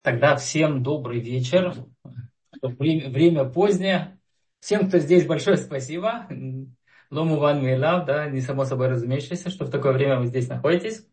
Тогда всем добрый вечер. Время позднее. Всем, кто здесь, большое спасибо. Лому ван мейлав, да, не само собой разумеющееся, что в такое время вы здесь находитесь.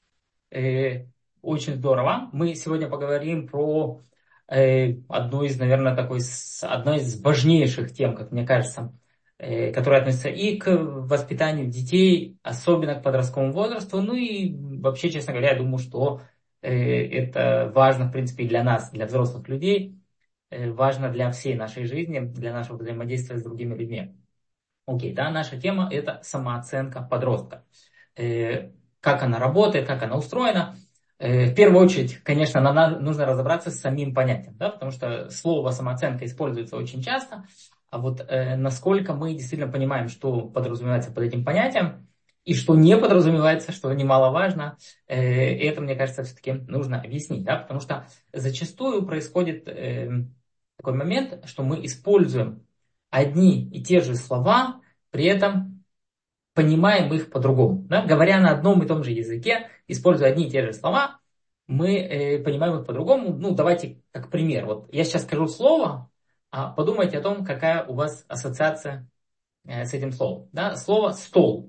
Очень здорово. Мы сегодня поговорим про одну из, наверное, одной из важнейших тем, как мне кажется, которая относится и к воспитанию детей, особенно к подростковому возрасту. Ну и вообще, честно говоря, я думаю, что это важно, в принципе, и для нас, для взрослых людей, важно для всей нашей жизни, для нашего взаимодействия с другими людьми. Окей, да, наша тема – это самооценка подростка. Как она работает, как она устроена. В первую очередь, конечно, нам нужно разобраться с самим понятием, да, потому что слово самооценка используется очень часто, а вот насколько мы действительно понимаем, что подразумевается под этим понятием, и что не подразумевается, что немаловажно, это, мне кажется, все-таки нужно объяснить, да, потому что зачастую происходит такой момент, что мы используем одни и те же слова, при этом понимаем их по-другому. Да? Говоря на одном и том же языке, используя одни и те же слова, мы понимаем их по-другому. Ну, давайте как пример. Вот я сейчас скажу слово, а подумайте о том, какая у вас ассоциация с этим словом. Да? Слово «стол».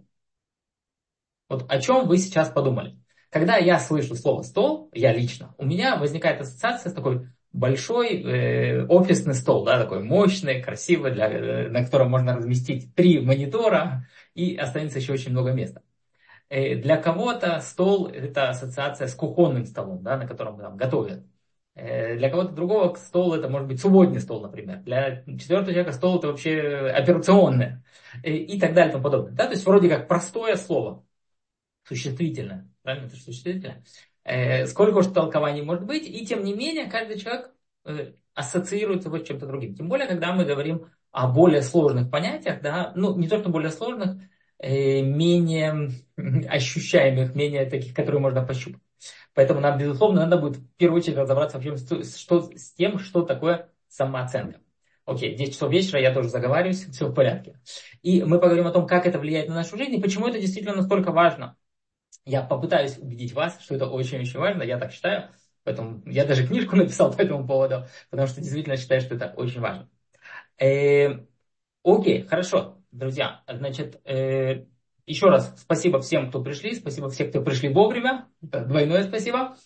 Вот о чем вы сейчас подумали? Когда я слышу слово «стол», я лично, у меня возникает ассоциация с такой большой офисный стол, да, такой мощный, красивый, на котором можно разместить 3 монитора и останется еще очень много места. Для кого-то стол – это ассоциация с кухонным столом, да, на котором там готовят. Для кого-то другого стол – это может быть субботний стол, например. Для четвертого человека стол – это вообще операционное и так далее и тому подобное. Да? То есть вроде как простое слово, существительное, правильно, это же существительное. Сколько уж толкований может быть, и тем не менее каждый человек ассоциирует его с чем-то другим. Тем более, когда мы говорим о более сложных понятиях, да, ну не то что более сложных, менее ощущаемых, менее таких, которые можно пощупать. Поэтому нам, безусловно, надо будет в первую очередь разобраться вообще с тем, что такое самооценка. Окей, 10 часов вечера, я тоже заговариваюсь, все в порядке. И мы поговорим о том, как это влияет на нашу жизнь и почему это действительно настолько важно. Я попытаюсь убедить вас, что это очень-очень важно, я так считаю. Поэтому я даже книжку написал по этому поводу, потому что действительно считаю, что это очень важно. Окей, хорошо, друзья. Значит, еще раз спасибо всем, кто пришли. Спасибо всем, кто пришли вовремя. Это двойное спасибо.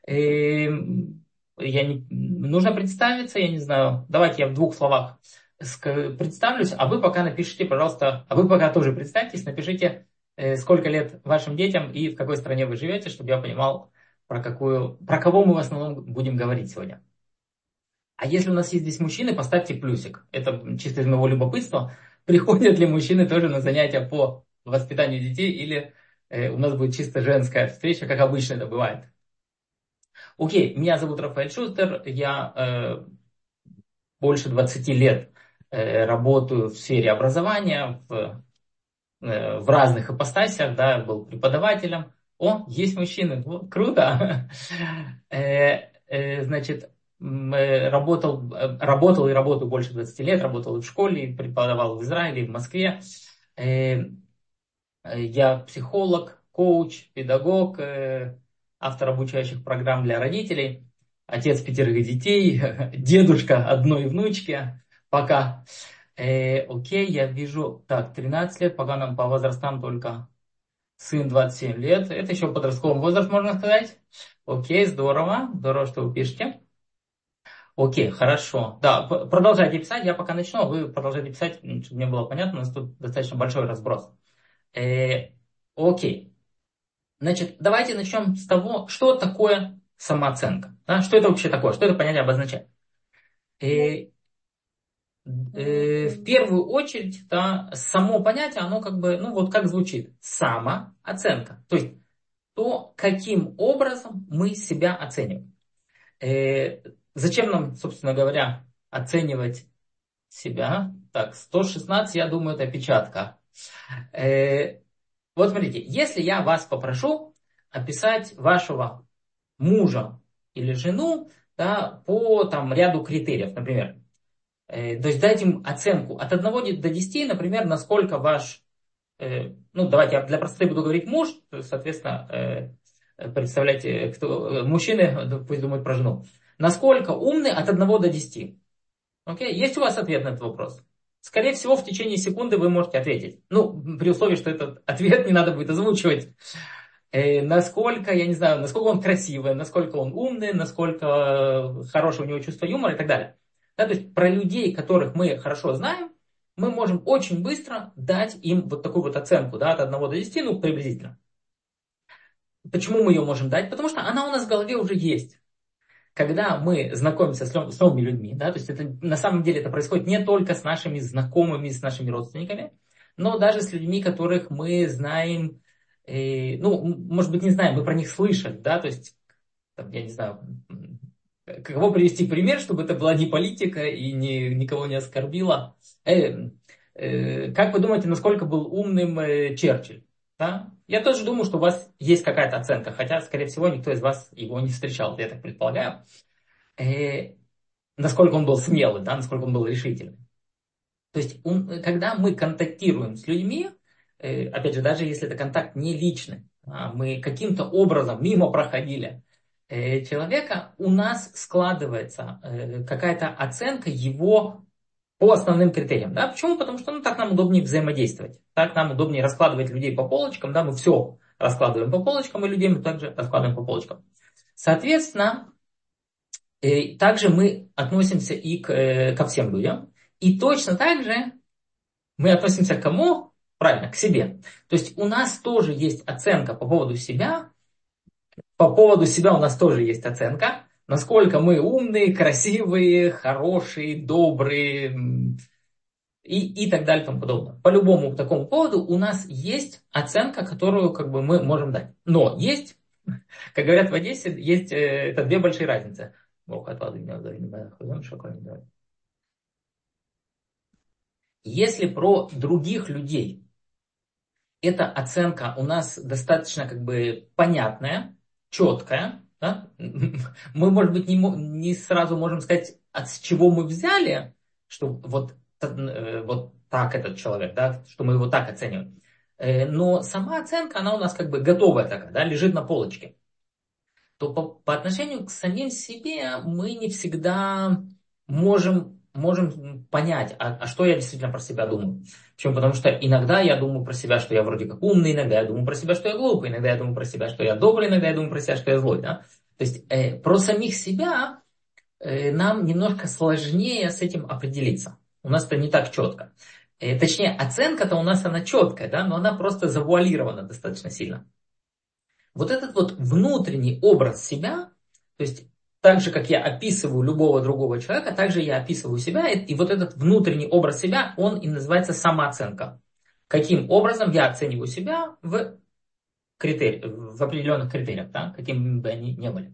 Нужно представиться, я не знаю. Давайте я в 2 словах представлюсь, а вы пока напишите, пожалуйста, а вы пока тоже представьтесь, напишите, сколько лет вашим детям и в какой стране вы живете, чтобы я понимал, про кого мы в основном будем говорить сегодня. А если у нас есть здесь мужчины, поставьте плюсик. Это чисто из моего любопытства. Приходят ли мужчины тоже на занятия по воспитанию детей, или у нас будет чисто женская встреча, как обычно это бывает. Окей, меня зовут Рафаэль Шустер, я больше 20 лет работаю в сфере образования, в разных ипостасях, да, был преподавателем. О, есть мужчины, вот, круто. Значит, работал и работаю больше 20 лет, работал и в школе, и преподавал в Израиле, и в Москве. Я психолог, коуч, педагог, автор обучающих программ для родителей, отец 5 детей, дедушка одной внучки, пока. Окей, я вижу, так, 13 лет, пока нам по возрастам только сын 27 лет. Это еще подростковый возраст, можно сказать. Окей, здорово, здорово, что вы пишете. Окей, хорошо. Да, продолжайте писать, я пока начну, а вы продолжайте писать, чтобы мне было понятно, у нас тут достаточно большой разброс. Окей. Значит, давайте начнем с того, что такое самооценка. Да? Что это вообще такое? Что это понятие обозначает? В первую очередь, да, само понятие, оно как бы, ну вот как звучит, самооценка. То есть то, каким образом мы себя оцениваем. Зачем нам, собственно говоря, оценивать себя? Так, 116, я думаю, это опечатка. Вот смотрите, если я вас попрошу описать вашего мужа или жену, да, по там, ряду критериев, например. То есть дать им оценку от 1 до 10, например, насколько ваш, ну давайте я для простоты буду говорить муж, то есть, соответственно, представляйте, кто, мужчины, пусть думают про жену. Насколько умны от 1 до 10? Окей? Есть у вас ответ на этот вопрос? Скорее всего, в течение секунды вы можете ответить. Ну, при условии, что этот ответ не надо будет озвучивать. Насколько, я не знаю, насколько он красивый, насколько он умный, насколько хорошее у него чувство юмора и так далее. Да, то есть про людей, которых мы хорошо знаем, мы можем очень быстро дать им вот такую вот оценку, да, от 1 до 10, ну, приблизительно. Почему мы ее можем дать? Потому что она у нас в голове уже есть. Когда мы знакомимся с новыми людьми, да, то есть это, на самом деле это происходит не только с нашими знакомыми, с нашими родственниками, но даже с людьми, которых мы знаем, ну, может быть, не знаем, мы про них слышали, да, то есть, там, я не знаю, кого привести пример, чтобы это была не политика и никого не оскорбила. Как вы думаете, насколько был умным Черчилль? Да? Я тоже думаю, что у вас есть какая-то оценка, хотя, скорее всего, никто из вас его не встречал, я так предполагаю. Насколько он был смелый, да, насколько он был решительный. То есть, когда мы контактируем с людьми, опять же, даже если это контакт не личный, мы каким-то образом мимо проходили человека, у нас складывается какая-то оценка его по основным критериям. Да? Почему? Потому что так нам удобнее взаимодействовать. Так нам удобнее раскладывать людей по полочкам. Да? Мы все раскладываем по полочкам, и людей мы также раскладываем по полочкам. Соответственно, также мы относимся и ко всем людям. И точно так же мы относимся к кому? Правильно, к себе. То есть у нас тоже есть оценка по поводу себя. По поводу себя у нас тоже есть оценка. Насколько мы умные, красивые, хорошие, добрые и так далее и тому подобное. По любому такому поводу у нас есть оценка, которую как бы мы можем дать. Но есть, как говорят в Одессе, есть это две большие разницы. Если про других людей эта оценка у нас достаточно как бы понятная, четкая, да? Мы, может быть, не сразу можем сказать, с чего мы взяли, что вот так этот человек, да, что мы его так оцениваем. Но сама оценка, она у нас как бы готовая такая, да, лежит на полочке. То по отношению к самим себе мы не всегда можем понять, а что я действительно про себя думаю. Почему? Потому что иногда я думаю про себя, что я вроде как умный, иногда я думаю про себя, что я глупый, иногда я думаю про себя, что я добрый, иногда я думаю про себя, что я злой. Да? То есть про самих себя нам немножко сложнее с этим определиться. У нас это не так четко. Точнее, оценка-то у нас она четкая, да, но она просто завуалирована достаточно сильно. Вот этот вот внутренний образ себя, то есть так же, как я описываю любого другого человека, так же я описываю себя, и вот этот внутренний образ себя, он и называется самооценка. Каким образом я оцениваю себя в определенных критериях, да, какими бы они ни были.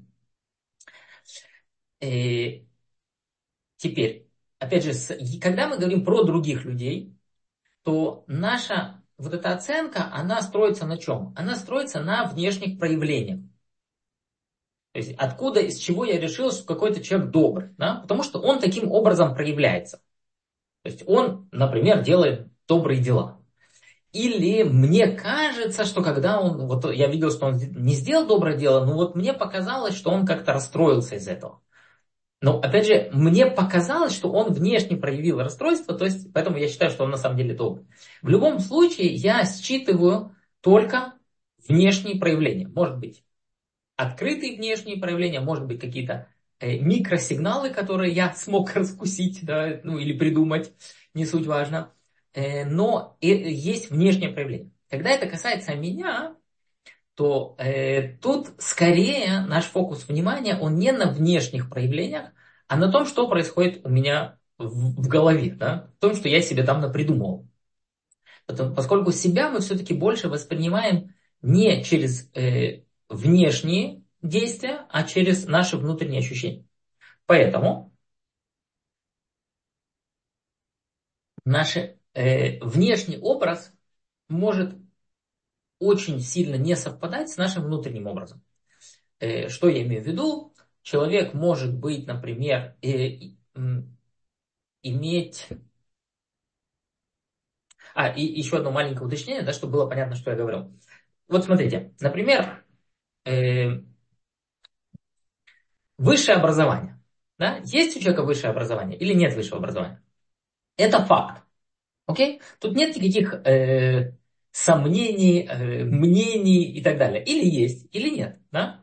И теперь, опять же, когда мы говорим про других людей, то наша вот эта оценка, она строится на чем? Она строится на внешних проявлениях. То есть откуда, из чего я решил, что какой-то человек добрый? Да? Потому что он таким образом проявляется. То есть он, например, делает добрые дела. Или мне кажется, что когда он, вот я видел, что он не сделал доброе дело, но вот мне показалось, что он как-то расстроился из этого. Но опять же, мне показалось, что он внешне проявил расстройство, то есть поэтому я считаю, что он на самом деле добрый. В любом случае, я считываю только внешние проявления. Может быть, открытые внешние проявления, может быть, какие-то микросигналы, которые я смог раскусить, да, ну, или придумать, не суть важно. Но есть внешнее проявление. Когда это касается меня, то тут скорее наш фокус внимания, он не на внешних проявлениях, а на том, что происходит у меня в голове, да, в том, что я себе там напридумывал. Поскольку себя мы все-таки больше воспринимаем не через внешние действия, а через наши внутренние ощущения. Поэтому наш внешний образ может очень сильно не совпадать с нашим внутренним образом. Что я имею в виду? Человек может быть, например, иметь... и еще одно маленькое уточнение, да, чтобы было понятно, что я говорю. Вот смотрите, например, высшее образование. Да? Есть у человека высшее образование или нет высшего образования? Это факт. Окей? Тут нет никаких сомнений, мнений и так далее. Или есть, или нет. Да?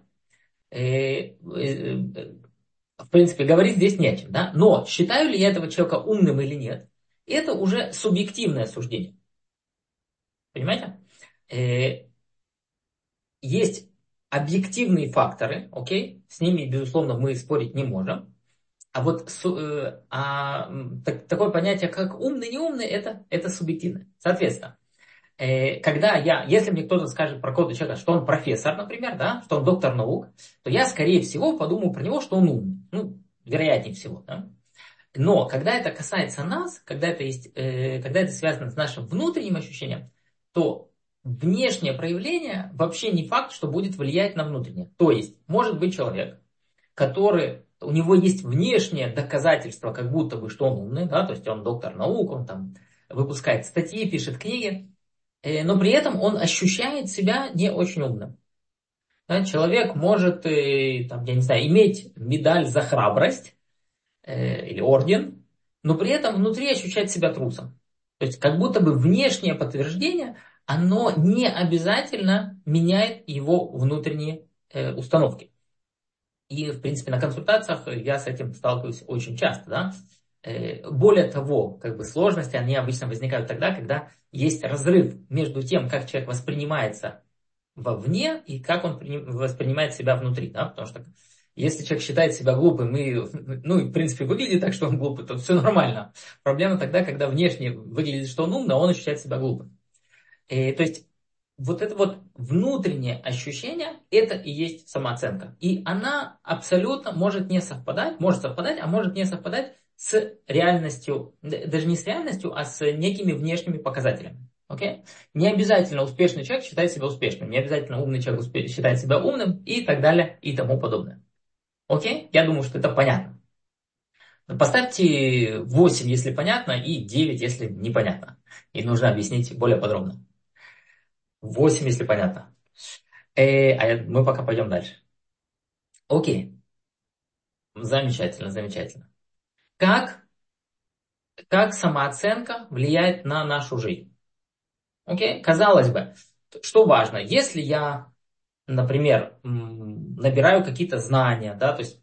В принципе, говорить здесь не о чем. Да? Но считаю ли я этого человека умным или нет, это уже субъективное суждение. Понимаете? Э, Есть объективные факторы, окей? С ними, безусловно, мы спорить не можем. А вот такое понятие, как умный, не умный, это субъективно. Соответственно, если мне кто-то скажет про какого-то человека, что он профессор, например, да, что он доктор наук, то я, скорее всего, подумаю про него, что он умный. Ну, вероятнее всего, да. Но когда это касается нас, когда это связано с нашим внутренним ощущением, то внешнее проявление вообще не факт, что будет влиять на внутреннее. То есть, может быть человек, у него есть внешнее доказательство, как будто бы, что он умный, да, то есть он доктор наук, он там выпускает статьи, пишет книги, но при этом он ощущает себя не очень умным. Да, человек может, там, я не знаю, иметь медаль за храбрость или орден, но при этом внутри ощущать себя трусом. То есть как будто бы внешнее подтверждение, оно не обязательно меняет его внутренние установки. И, в принципе, на консультациях я с этим сталкиваюсь очень часто. Да? Более того, сложности, они обычно возникают тогда, когда есть разрыв между тем, как человек воспринимается вовне и как он воспринимает себя внутри. Да? Потому что если человек считает себя глупым и, в принципе, выглядит так, что он глупый, то все нормально. Проблема тогда, когда внешне выглядит, что он умный, а он ощущает себя глупым. То есть вот это вот внутреннее ощущение, это и есть самооценка. И она абсолютно может не совпадать, может совпадать, а может не совпадать с реальностью, даже не с реальностью, а с некими внешними показателями. Окей? Не обязательно успешный человек считает себя успешным, не обязательно умный человек считает себя умным и так далее и тому подобное. Окей? Я думаю, что это понятно. Поставьте 8, если понятно, и 9, если непонятно. И нужно объяснить более подробно. 8, если понятно. Мы пока пойдем дальше. Окей. Замечательно, замечательно. Как самооценка влияет на нашу жизнь? Окей? Казалось бы, что важно? Если я, например, набираю какие-то знания, да, то есть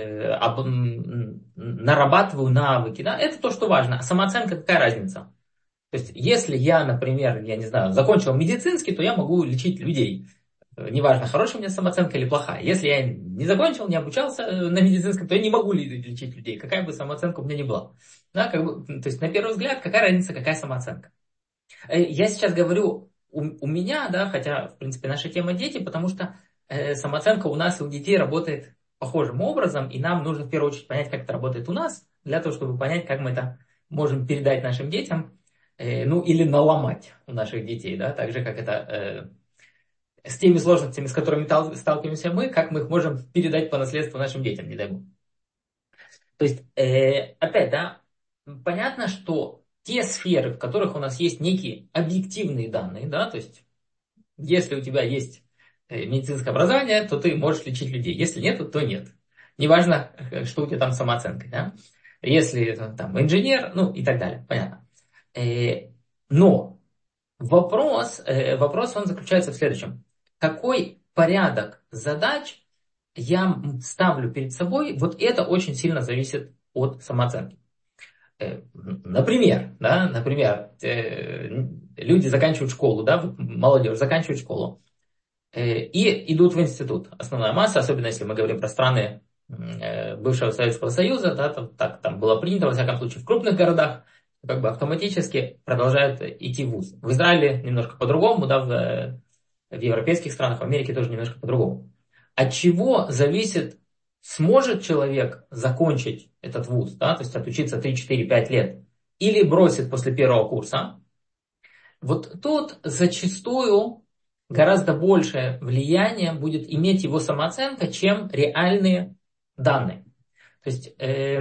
нарабатываю навыки, да, это то, что важно. А самооценка какая разница? То есть, если я, например, я не знаю, закончил медицинский, то я могу лечить людей. Неважно, хорошая у меня самооценка или плохая. Если я не закончил, не обучался на медицинском, то я не могу лечить людей, какая бы самооценка у меня ни была. Да, то есть, на первый взгляд, какая разница, какая самооценка. Я сейчас говорю у меня, да, хотя, в принципе, наша тема дети, потому что самооценка у нас и у детей работает похожим образом, и нам нужно в первую очередь понять, как это работает у нас, для того, чтобы понять, как мы это можем передать нашим детям, или наломать у наших детей, да, так же, как это с теми сложностями, с которыми сталкиваемся мы, как мы их можем передать по наследству нашим детям, не дай бог. То есть, опять, да, понятно, что те сферы, в которых у нас есть некие объективные данные, да, то есть, если у тебя есть медицинское образование, то ты можешь лечить людей. Если нет, то нет. Неважно, что у тебя там с самооценкой, да. Если там инженер, и так далее, понятно. Но вопрос он заключается в следующем. Какой порядок задач я ставлю перед собой, вот это очень сильно зависит от самооценки. Например, люди заканчивают школу, да, молодежь заканчивает школу и идут в институт. Основная масса, особенно если мы говорим про страны бывшего Советского Союза, да, там было принято, во всяком случае, в крупных городах, автоматически продолжают идти в вуз. В Израиле немножко по-другому, да, в европейских странах, в Америке тоже немножко по-другому. От чего зависит, сможет человек закончить этот вуз, да, то есть отучиться 3, 4, 5 лет, или бросит после первого курса. Вот тут зачастую гораздо большее влияние будет иметь его самооценка, чем реальные данные. То есть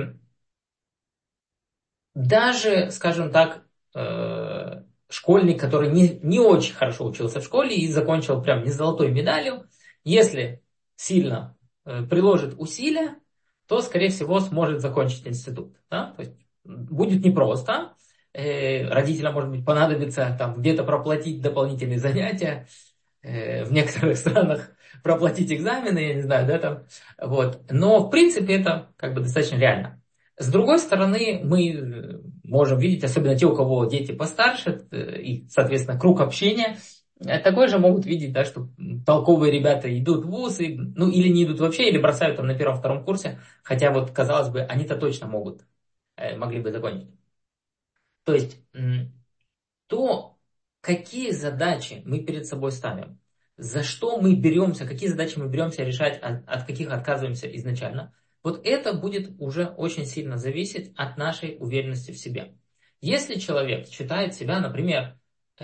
даже, скажем так, школьник, который не очень хорошо учился в школе и закончил прям не золотой медалью, если сильно приложит усилия, то, скорее всего, сможет закончить институт. Да? То есть будет непросто. Родителям, может быть, понадобится там где-то проплатить дополнительные занятия, в некоторых странах проплатить экзамены, я не знаю, да, там, вот. Но, в принципе, это как бы достаточно реально. С другой стороны, мы можем видеть, особенно те, у кого дети постарше, и, соответственно, круг общения, такой же могут видеть, да, что толковые ребята идут в вуз, и, ну, или не идут вообще, или бросают там на первом-втором курсе, хотя вот, казалось бы, они-то точно могли бы закончить. То есть, то, какие задачи мы перед собой ставим, за что мы беремся, какие задачи мы беремся решать, от каких отказываемся изначально, вот это будет уже очень сильно зависеть от нашей уверенности в себе. Если человек считает себя, например,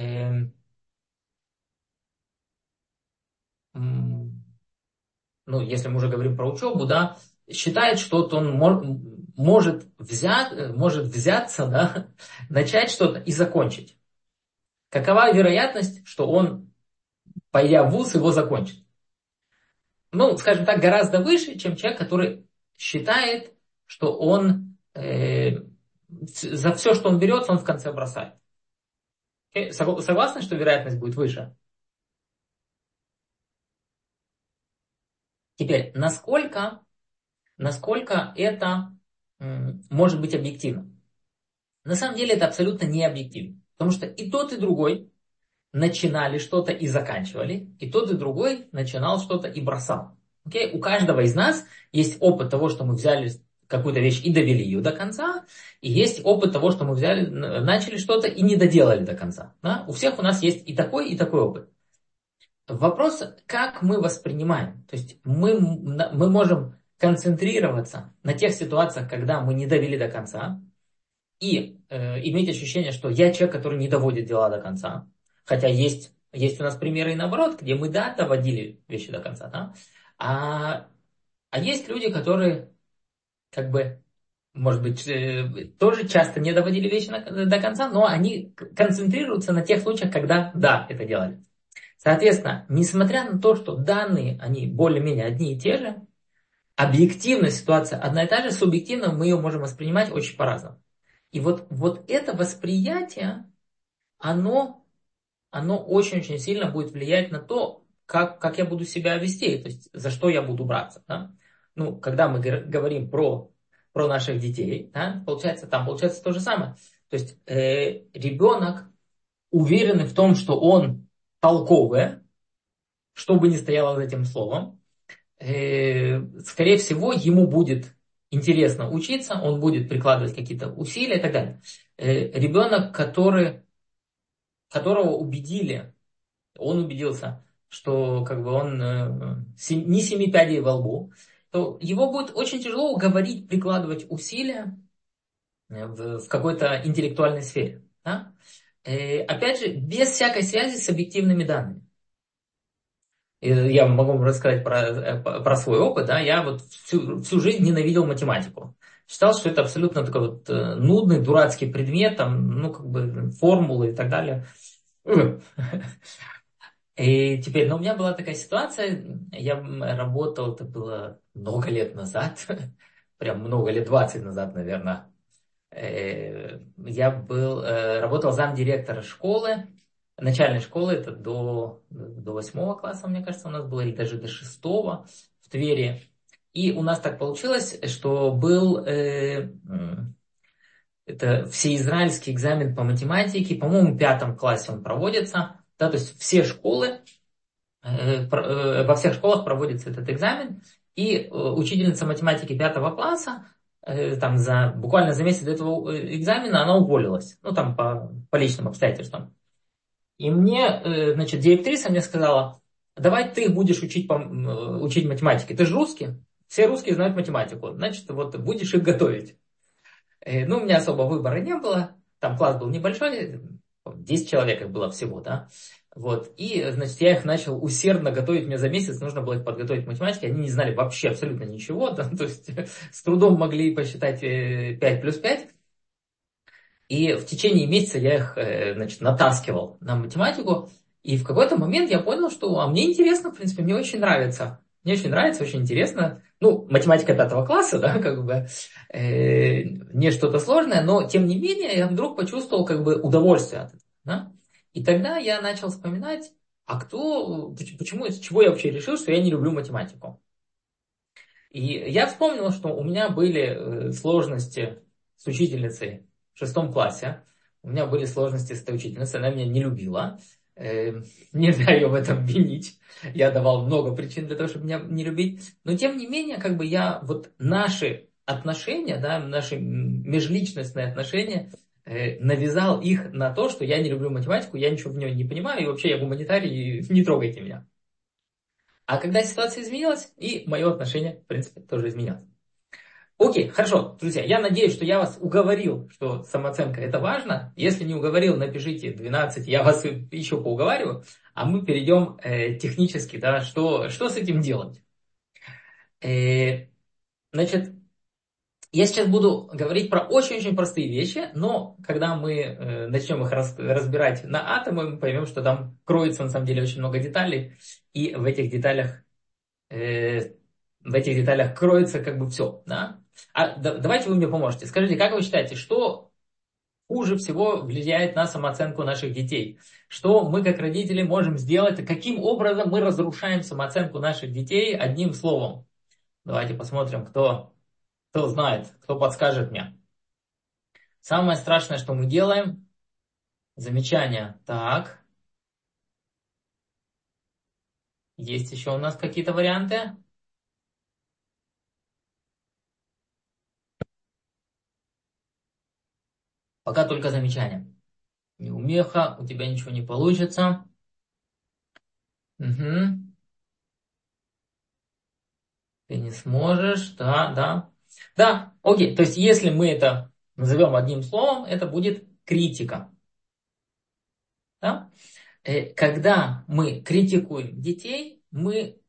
ну, если мы уже говорим про учебу, да, считает, что вот он может взяться, да, начать что-то и закончить. Какова вероятность, что он, пойдя в вуз, его закончит? Ну, скажем так, гораздо выше, чем человек, который считает, что он за все, что он берется, он в конце бросает. Окей? Согласны, что вероятность будет выше? Теперь, насколько это может быть объективно? На самом деле это абсолютно не объективно. Потому что и тот, и другой начинали что-то и заканчивали, и тот, и другой начинал что-то и бросал. Окей? У каждого из нас есть опыт того, что мы взяли какую-то вещь и довели ее до конца, и есть опыт того, что мы начали что-то и не доделали до конца. Да? У всех у нас есть и такой опыт. Вопрос, как мы воспринимаем. То есть мы можем концентрироваться на тех ситуациях, когда мы не довели до конца, и иметь ощущение, что я человек, который не доводит дела до конца. Хотя есть у нас примеры и наоборот, где мы, да, доводили вещи до конца. Да? А есть люди, которые, как бы, может быть, тоже часто не доводили вещи до конца, но они концентрируются на тех случаях, когда, да, это делали. Соответственно, несмотря на то, что данные, они более-менее одни и те же, объективная ситуация одна и та же, субъективно мы ее можем воспринимать очень по-разному. И вот это восприятие, оно очень-очень сильно будет влиять на то, как я буду себя вести, то есть за что я буду браться. Да? Ну, когда мы говорим про наших детей, да, получается то же самое. То есть ребенок уверенный в том, что он толковый, что бы ни стояло за этим словом, скорее всего, ему будет интересно учиться, он будет прикладывать какие-то усилия и так далее. Ребенок, которого убедили, он убедился, что как бы он не семи пядей во лбу, то его будет очень тяжело уговорить прикладывать усилия в какой-то интеллектуальной сфере. Да? Опять же, без всякой связи с объективными данными. Я могу вам рассказать про свой опыт. Да? Я вот всю жизнь ненавидел математику. Считал, что это абсолютно такой вот нудный, дурацкий предмет, там, ну, как бы формулы и так далее. И теперь, у меня была такая ситуация, я работал, это было много лет назад, прям много лет, 20 назад, наверное. Я работал замдиректора школы, начальной школы, это до 8 класса, мне кажется, у нас было, или даже до 6 в Твери. И у нас так получилось, что был это всеизраильский экзамен по математике, по-моему, в 5 классе он проводится. Да, то есть все школы, во всех школах проводится этот экзамен, и учительница математики 5 класса, там буквально за месяц до этого экзамена она уволилась, ну там по личным обстоятельствам. И мне, значит, директриса мне сказала: давай ты будешь учить математике, ты же русский, все русские знают математику, значит, вот будешь их готовить. Ну, у меня особо выбора не было. Там класс был небольшой, 10 человек их было всего, да. Вот. И, значит, я их начал усердно готовить. Мне за месяц нужно было их подготовить к математике. Они не знали вообще абсолютно ничего. Да? То есть с трудом могли посчитать 5 плюс 5. И в течение месяца я их, значит, натаскивал на математику. И в какой-то момент я понял, что мне интересно, в принципе, мне очень нравится. Мне очень нравится, очень интересно. Ну, математика 5 класса, да, как бы, не что-то сложное, но тем не менее я вдруг почувствовал как бы удовольствие от этого, да. И тогда я начал вспоминать, а почему, из чего я вообще решил, что я не люблю математику. И я вспомнил, что у меня были сложности с учительницей в 6 классе. У меня были сложности с этой учительницей, она меня не любила. Нельзя ее в этом винить. Я давал много причин для того, чтобы меня не любить. Но тем не менее, как бы я вот наши отношения, да, наши межличностные отношения, навязал их на то, что я не люблю математику, я ничего в ней не понимаю, и вообще я гуманитарий, и не трогайте меня. А когда ситуация изменилась, и мое отношение, в принципе, тоже изменилось. Окей, хорошо, друзья, я надеюсь, что я вас уговорил, что самооценка это важно. Если не уговорил, напишите 12, я вас еще поуговариваю, а мы перейдем технически, да, что с этим делать. Э, значит, я сейчас буду говорить про очень-очень простые вещи, но когда мы начнем их разбирать на атомы, мы поймем, что там кроется на самом деле очень много деталей, и э, в этих деталях кроется как бы все, да? Давайте вы мне поможете. Скажите, как вы считаете, что хуже всего влияет на самооценку наших детей? Что мы как родители можем сделать? Каким образом мы разрушаем самооценку наших детей одним словом? Давайте посмотрим, кто знает, кто подскажет мне. Самое страшное, что мы делаем, замечание. Так, есть еще у нас какие-то варианты? Пока только замечание. Неумеха, у тебя ничего не получится. Угу. Ты не сможешь, да, да. Да, окей. То есть, если мы это назовем одним словом, это будет критика. Да? Когда мы критикуем детей, мы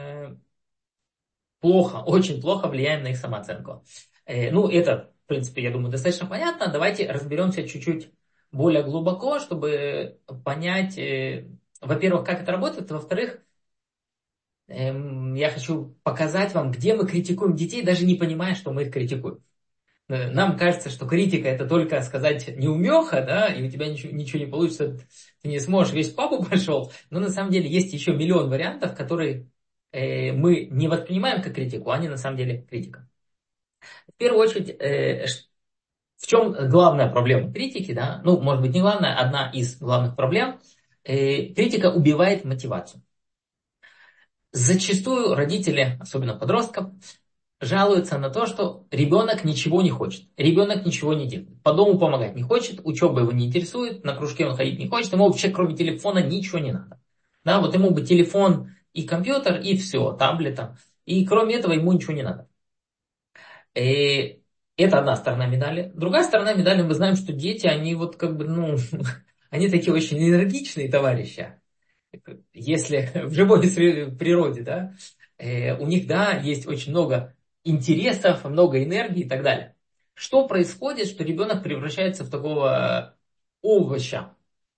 плохо, очень плохо влияем на их самооценку. Ну, это, в принципе, я думаю, достаточно понятно. Давайте разберемся чуть-чуть более глубоко, чтобы понять, во-первых, как это работает, во-вторых, я хочу показать вам, где мы критикуем детей, даже не понимая, что мы их критикуем. Нам кажется, что критика это только сказать неумеха, да, и у тебя ничего не получится, ты не сможешь, весь папу пошел. Но на самом деле есть еще миллион вариантов, которые мы не воспринимаем как критику, а они на самом деле критика. В первую очередь, в чем главная проблема критики, да? Ну, может быть, не главная, одна из главных проблем. Критика убивает мотивацию. Зачастую родители, особенно подростков, жалуются на то, что ребенок ничего не хочет, ребенок ничего не делает, по дому помогать не хочет, учеба его не интересует, на кружке он ходить не хочет, ему вообще кроме телефона ничего не надо. Да, вот ему бы телефон и компьютер, и все, таблета. И кроме этого ему ничего не надо. И это одна сторона медали. Другая сторона медали, мы знаем, что дети, они вот как бы, ну, они такие очень энергичные товарищи. Если в живой природе, да, у них, да, есть очень много интересов, много энергии и так далее. Что происходит, что ребенок превращается в такого овоща,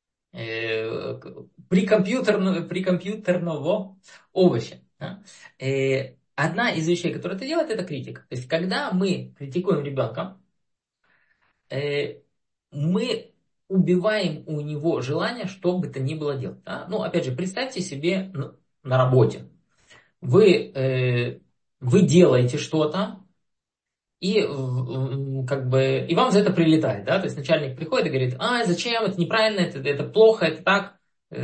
при компьютерного овоща. Да? Одна из вещей, которую это делает, это критика. То есть, когда мы критикуем ребенка, мы убиваем у него желание, что бы то ни было делать. Да? Ну, опять же, представьте себе на работе. Вы делаете что-то, и как бы и вам за это прилетает, да, то есть начальник приходит и говорит, зачем, это неправильно, это плохо, это так.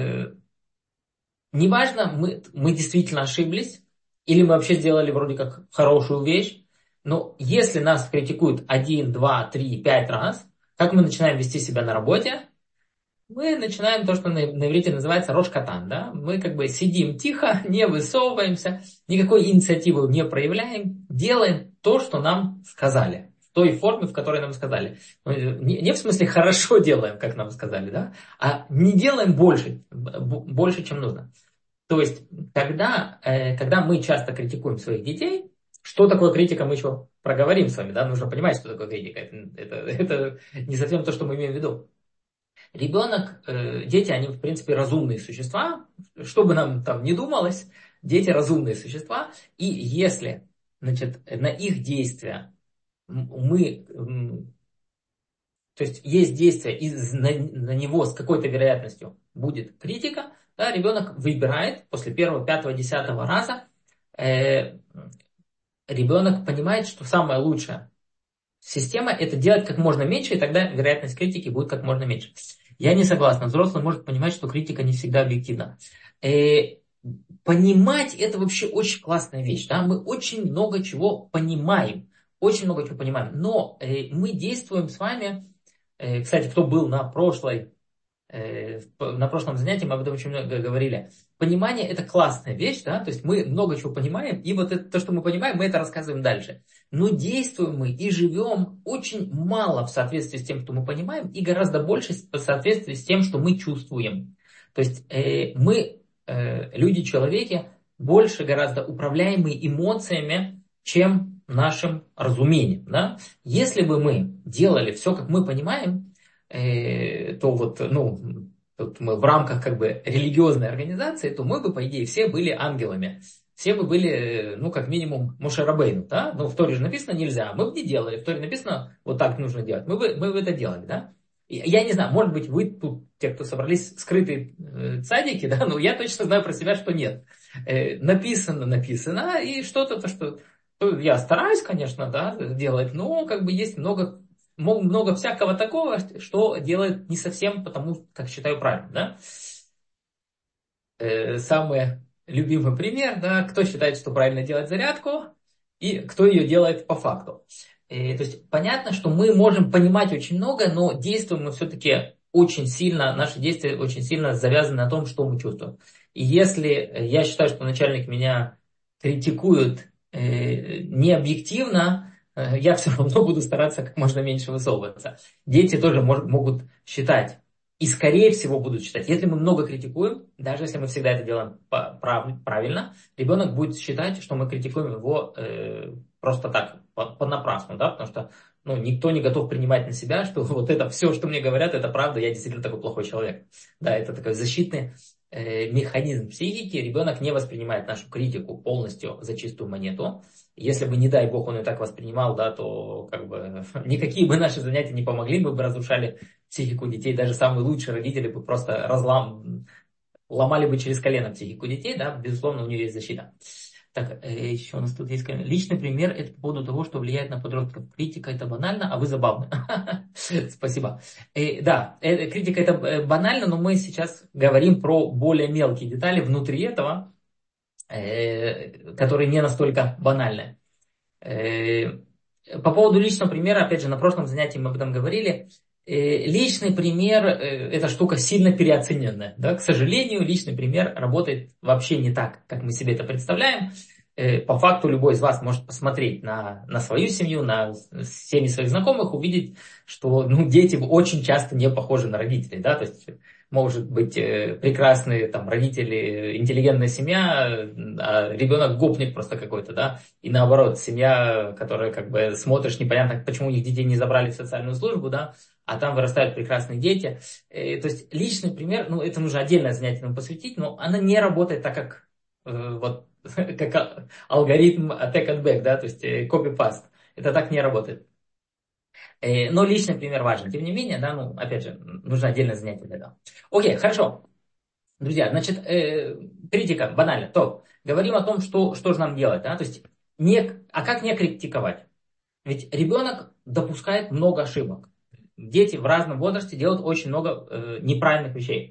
Неважно, мы действительно ошиблись, или мы вообще сделали вроде как хорошую вещь, но если нас критикуют 1, 2, 3, 5 раз, как мы начинаем вести себя на работе, мы начинаем то, что на иврите называется рош-катан, да? Мы как бы сидим тихо, не высовываемся, никакой инициативы не проявляем, делаем то, что нам сказали, в той форме, в которой нам сказали. Не в смысле хорошо делаем, как нам сказали, да? А не делаем больше, чем нужно. То есть, когда мы часто критикуем своих детей, что такое критика, мы еще проговорим с вами, да? Нужно понимать, что такое критика. Это не совсем то, что мы имеем в виду. Ребенок, дети, они в принципе разумные существа, что бы нам там ни думалось, Дети разумные существа, и если, значит, на их действия мы, то есть есть действие, и на него с какой-то вероятностью будет критика, да, ребенок выбирает после первого, пятого, десятого раза, ребенок понимает, что самое лучшее система это делать как можно меньше, и тогда вероятность критики будет как можно меньше. Я не согласна. Взрослый может понимать, что критика не всегда объективна. Понимать это вообще очень классная вещь. Да? Мы очень много чего понимаем. Очень много чего понимаем. Но мы действуем с вами. Кстати, кто был на прошлом занятии мы об этом очень много говорили. Понимание это классная вещь, да, то есть мы много чего понимаем, и вот это, то, что мы понимаем, мы это рассказываем дальше. Но действуем мы и живем очень мало в соответствии с тем, что мы понимаем, и гораздо больше в соответствии с тем, что мы чувствуем. То есть мы, люди-человеки, больше гораздо управляемые эмоциями, чем нашим разумением. Да? Если бы мы делали все, как мы понимаем, то вот, ну, тут мы в рамках как бы религиозной организации, то мы бы, по идее, все были ангелами. Все бы были, ну, как минимум, Моше Рабейну, да? Ну, в Торе же написано нельзя, мы бы не делали. В Торе написано, вот так нужно делать. Мы бы это делали, да? Я не знаю, может быть, вы тут, те, кто собрались, скрытые цадики, да? Но я точно знаю про себя, что нет. Написано, и что-то, что я стараюсь, конечно, да, делать, но как бы есть много всякого такого, что делает не совсем потому, как считаю правильно. Да? Самый любимый пример, да, кто считает, что правильно делать зарядку, и кто ее делает по факту. То есть понятно, что мы можем понимать очень много, но действуем мы все-таки очень сильно, наши действия очень сильно завязаны на том, что мы чувствуем. И если я считаю, что начальник меня критикует не объективно, я все равно буду стараться как можно меньше высовываться. Дети тоже могут считать. И скорее всего будут считать. Если мы много критикуем, даже если мы всегда это делаем правильно, ребенок будет считать, что мы критикуем его просто так, понапрасну, да, потому что ну, никто не готов принимать на себя, что вот это все, что мне говорят, это правда, я действительно такой плохой человек. Да, это такой защитный механизм психики. Ребенок не воспринимает нашу критику полностью за чистую монету. Если бы, не дай бог, он ее так воспринимал, да, то как бы никакие бы наши занятия не помогли, мы бы разрушали психику детей. Даже самые лучшие родители бы просто ломали бы через колено психику детей, да, безусловно, у нее есть защита. Так, еще у нас тут есть личный пример, это по поводу того, что влияет на подростков. Критика это банально, а вы забавны. Спасибо. Да, критика это банально, но мы сейчас говорим про более мелкие детали внутри этого, которые не настолько банальны. По поводу личного примера, опять же, на прошлом занятии мы об этом говорили. Личный пример – это штука сильно переоцененная. Да? К сожалению, личный пример работает вообще не так, как мы себе это представляем. По факту любой из вас может посмотреть на свою семью, на семьи своих знакомых, увидеть, что дети очень часто не похожи на родителей. Да? То есть может быть прекрасные там, родители, интеллигентная семья, а ребенок гопник просто какой-то. Да? И наоборот, семья, которая как бы смотришь, непонятно, почему у них детей не забрали в социальную службу, да? А там вырастают прекрасные дети. То есть личный пример, это нужно отдельное занятие нам посвятить, но она не работает так, как вот как алгоритм attack and back, да, то есть copy-paste. Это так не работает. Но личный пример важен. Тем не менее, да, опять же, нужно отдельное занятие для этого. Окей, хорошо. Друзья, значит, критика, банально. То, говорим о том, что же нам делать, да, то есть, а как не критиковать? Ведь ребенок допускает много ошибок. Дети в разном возрасте делают очень много неправильных вещей.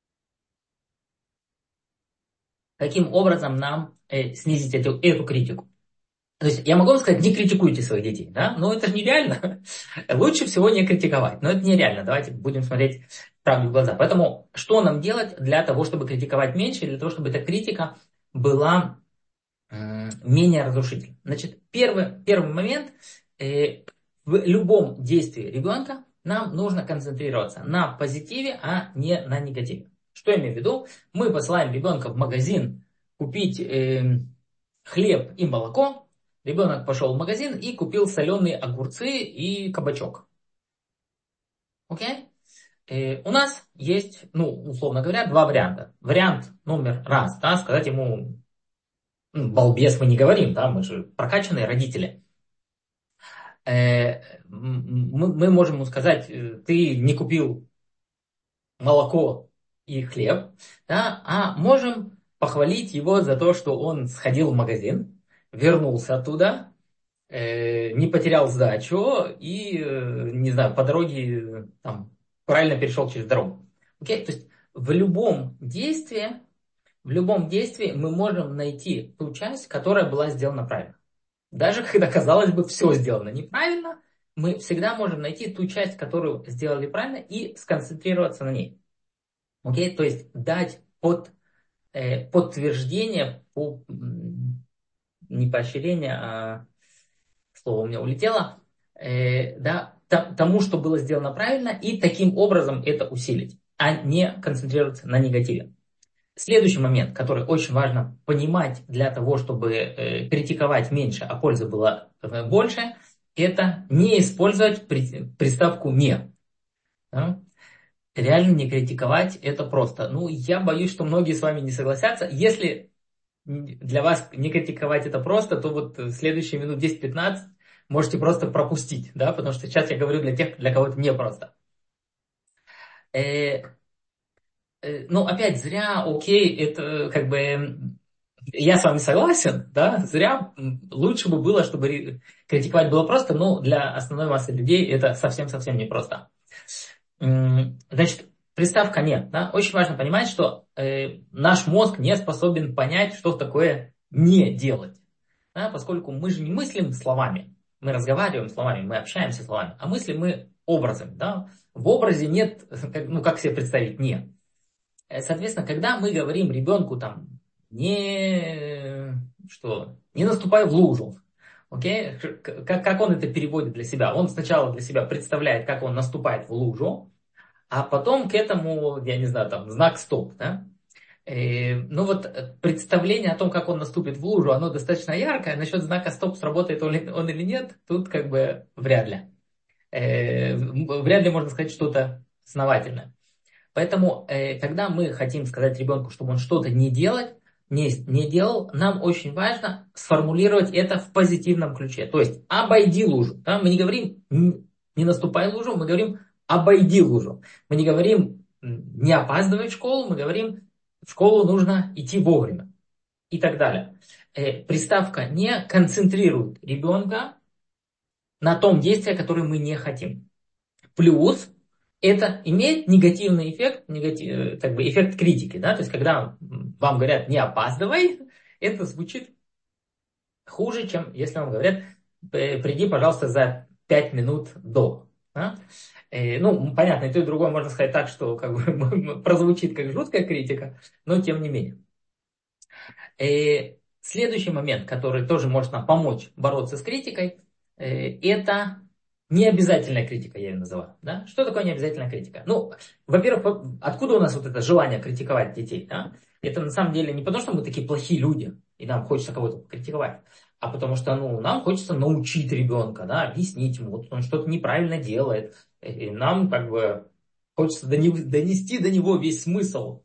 Каким образом нам снизить эту критику? То есть я могу вам сказать, не критикуйте своих детей, да? Но это же нереально. Лучше всего не критиковать, но это нереально. Давайте будем смотреть правде в глаза. Поэтому что нам делать для того, чтобы критиковать меньше, для того, чтобы эта критика была менее разрушительной? Значит, первый момент. В любом действии ребенка нам нужно концентрироваться на позитиве, а не на негативе. Что я имею в виду? Мы посылаем ребенка в магазин купить хлеб и молоко. Ребенок пошел в магазин и купил соленые огурцы и кабачок. Окей? У нас есть, условно говоря, два варианта. Вариант номер раз, да, сказать ему, балбес мы не говорим, да, мы же прокачанные родители. Мы можем ему сказать, ты не купил молоко и хлеб, да, а можем похвалить его за то, что он сходил в магазин, вернулся оттуда, не потерял сдачу и, не знаю, по дороге там, правильно перешел через дорогу. Окей? То есть в любом действии мы можем найти ту часть, которая была сделана правильно. Даже когда, казалось бы, все сделано неправильно, мы всегда можем найти ту часть, которую сделали правильно, и сконцентрироваться на ней. Окей? То есть дать подтверждение, не поощрение, а слово у меня улетело, да, тому, что было сделано правильно, и таким образом это усилить, а не концентрироваться на негативе. Следующий момент, который очень важно понимать для того, чтобы критиковать меньше, а пользы было больше, это не использовать приставку «не». Да? Реально не критиковать это просто. Ну, я боюсь, что многие с вами не согласятся. Если для вас не критиковать это просто, то вот следующие минут 10-15 можете просто пропустить, да, потому что сейчас я говорю для тех, для кого это не просто. Ну, опять, зря, окей, это как бы, я с вами согласен, да, зря, лучше бы было, чтобы критиковать было просто, но для основной массы людей это совсем-совсем непросто. Значит, приставка «нет», да, очень важно понимать, что наш мозг не способен понять, что такое «не делать», да, поскольку мы же не мыслим словами, мы разговариваем словами, мы общаемся словами, а мыслим мы образами, да, в образе нет, ну, как себе представить «не». Соответственно, когда мы говорим ребенку там, не наступай в лужу, окей? Как он это переводит для себя? Он сначала для себя представляет, как он наступает в лужу, а потом к этому, я не знаю, там, знак стоп, да? Ну вот представление о том, как он наступит в лужу, оно достаточно яркое. Насчет знака стоп, сработает он или нет, тут как бы вряд ли. Вряд ли можно сказать что-то основательное. Поэтому, когда мы хотим сказать ребенку, чтобы он что-то не делал, нам очень важно сформулировать это в позитивном ключе. То есть, обойди лужу. Да? Мы не говорим, не наступай в лужу, мы говорим, обойди лужу. Мы не говорим, не опаздывай в школу, мы говорим, в школу нужно идти вовремя. И так далее. Приставка не концентрирует ребенка на том действии, которое мы не хотим. Плюс это имеет негативный эффект, как бы эффект критики. Да? То есть, когда вам говорят «не опаздывай», это звучит хуже, чем если вам говорят «приди, пожалуйста, за 5 минут до». Да? Ну, понятно, и то, и другое можно сказать так, что как бы, прозвучит как жуткая критика, но тем не менее. Следующий момент, который тоже может нам помочь бороться с критикой, это необязательная критика, я ее называю. Да? Что такое необязательная критика? Ну, во-первых, откуда у нас вот это желание критиковать детей? Да? Это на самом деле не потому, что мы такие плохие люди, и нам хочется кого-то критиковать, а потому что нам хочется научить ребенка, да, объяснить ему, вот он что-то неправильно делает. И нам как бы хочется донести до него весь смысл.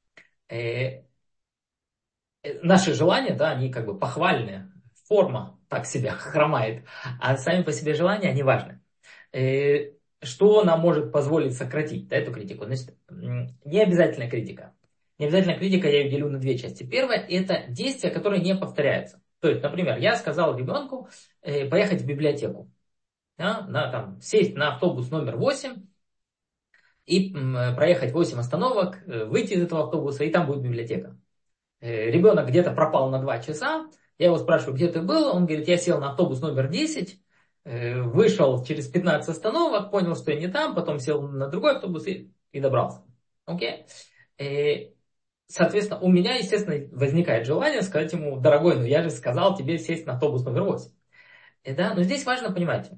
Наши желания, да, они как бы похвальные, форма так себя хромает, а сами по себе желания, они важны. Что нам может позволить сократить, да, эту критику? Значит, необязательная критика. Необязательная критика я ее делю на две части. Первое – это действия, которые не повторяются. То есть, например, я сказал ребенку поехать в библиотеку, да, сесть на автобус номер 8 и проехать 8 остановок, выйти из этого автобуса, и там будет библиотека. Ребенок где-то пропал на 2 часа, я его спрашиваю, где ты был, он говорит, я сел на автобус номер 10, вышел через 15 остановок, понял, что я не там, потом сел на другой автобус и добрался. Окей? Соответственно, у меня, естественно, возникает желание сказать ему, дорогой, ну я же сказал тебе сесть на автобус номер 8. Да? Но здесь важно понимать,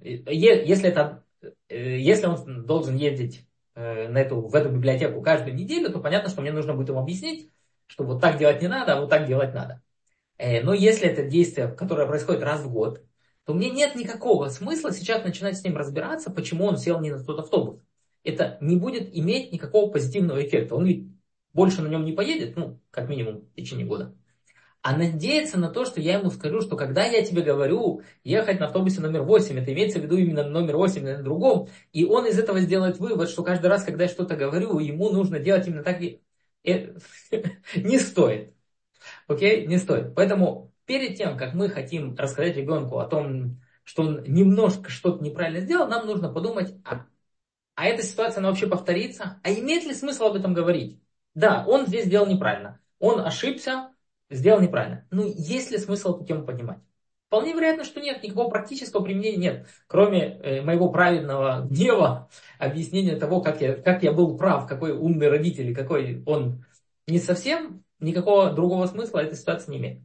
если он должен ездить в эту библиотеку каждую неделю, то понятно, что мне нужно будет ему объяснить, что вот так делать не надо, а вот так делать надо. Но если это действие, которое происходит раз в год, то мне нет никакого смысла сейчас начинать с ним разбираться, почему он сел не на тот автобус. Это не будет иметь никакого позитивного эффекта. Он ведь больше на нем не поедет, ну, как минимум, в течение года. А надеяться на то, что я ему скажу, что когда я тебе говорю ехать на автобусе номер 8, это имеется в виду именно номер 8, на другом, и он из этого сделает вывод, что каждый раз, когда я что-то говорю, ему нужно делать именно так, э, не стоит. Окей? Не стоит. Поэтому перед тем, как мы хотим рассказать ребенку о том, что он немножко что-то неправильно сделал, нам нужно подумать, а эта ситуация, она вообще повторится? А имеет ли смысл об этом говорить? Да, он здесь сделал неправильно. Он ошибся, сделал неправильно. Ну, есть ли смысл эту тему поднимать? Вполне вероятно, что нет. Никакого практического применения нет. Кроме моего праведного гнева, объяснения того, как я был прав, какой умный родитель, и какой он не совсем, никакого другого смысла эта ситуация не имеет.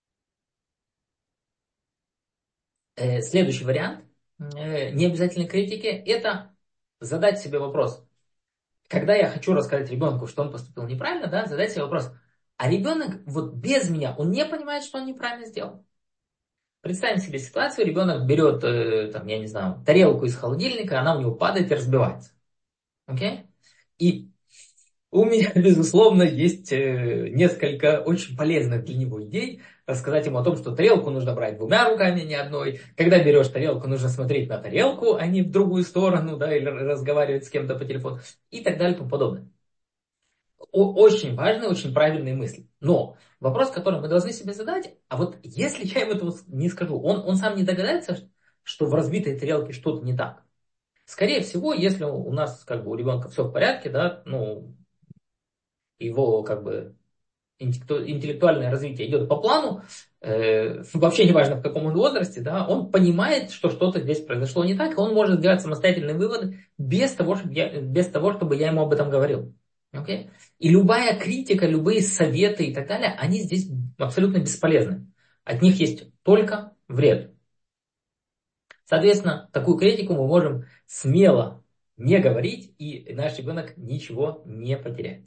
Следующий вариант необязательной критики – это задать себе вопрос. Когда я хочу рассказать ребенку, что он поступил неправильно, да, задать себе вопрос, а ребенок вот без меня, он не понимает, что он неправильно сделал. Представим себе ситуацию, ребенок берет, там, я не знаю, тарелку из холодильника, она у него падает и разбивается. Окей? И у меня, безусловно, есть несколько очень полезных для него идей. Рассказать ему о том, что тарелку нужно брать двумя руками, не одной. Когда берешь тарелку, нужно смотреть на тарелку, а не в другую сторону, да, или разговаривать с кем-то по телефону. И так далее и тому подобное. Очень важные, очень правильные мысли. Но вопрос, который мы должны себе задать, а вот если я ему этого не скажу, он сам не догадается, что в разбитой тарелке что-то не так. Скорее всего, если у нас как бы у ребенка все в порядке, да, ну, его как бы интеллектуальное развитие идет по плану, вообще не важно в каком он возрасте, да, он понимает, что что-то здесь произошло не так, и он может делать самостоятельные выводы без того, чтобы я ему об этом говорил. Okay? И любая критика, любые советы и так далее, они здесь абсолютно бесполезны. От них есть только вред. Соответственно, такую критику мы можем смело не говорить, и наш ребенок ничего не потеряет.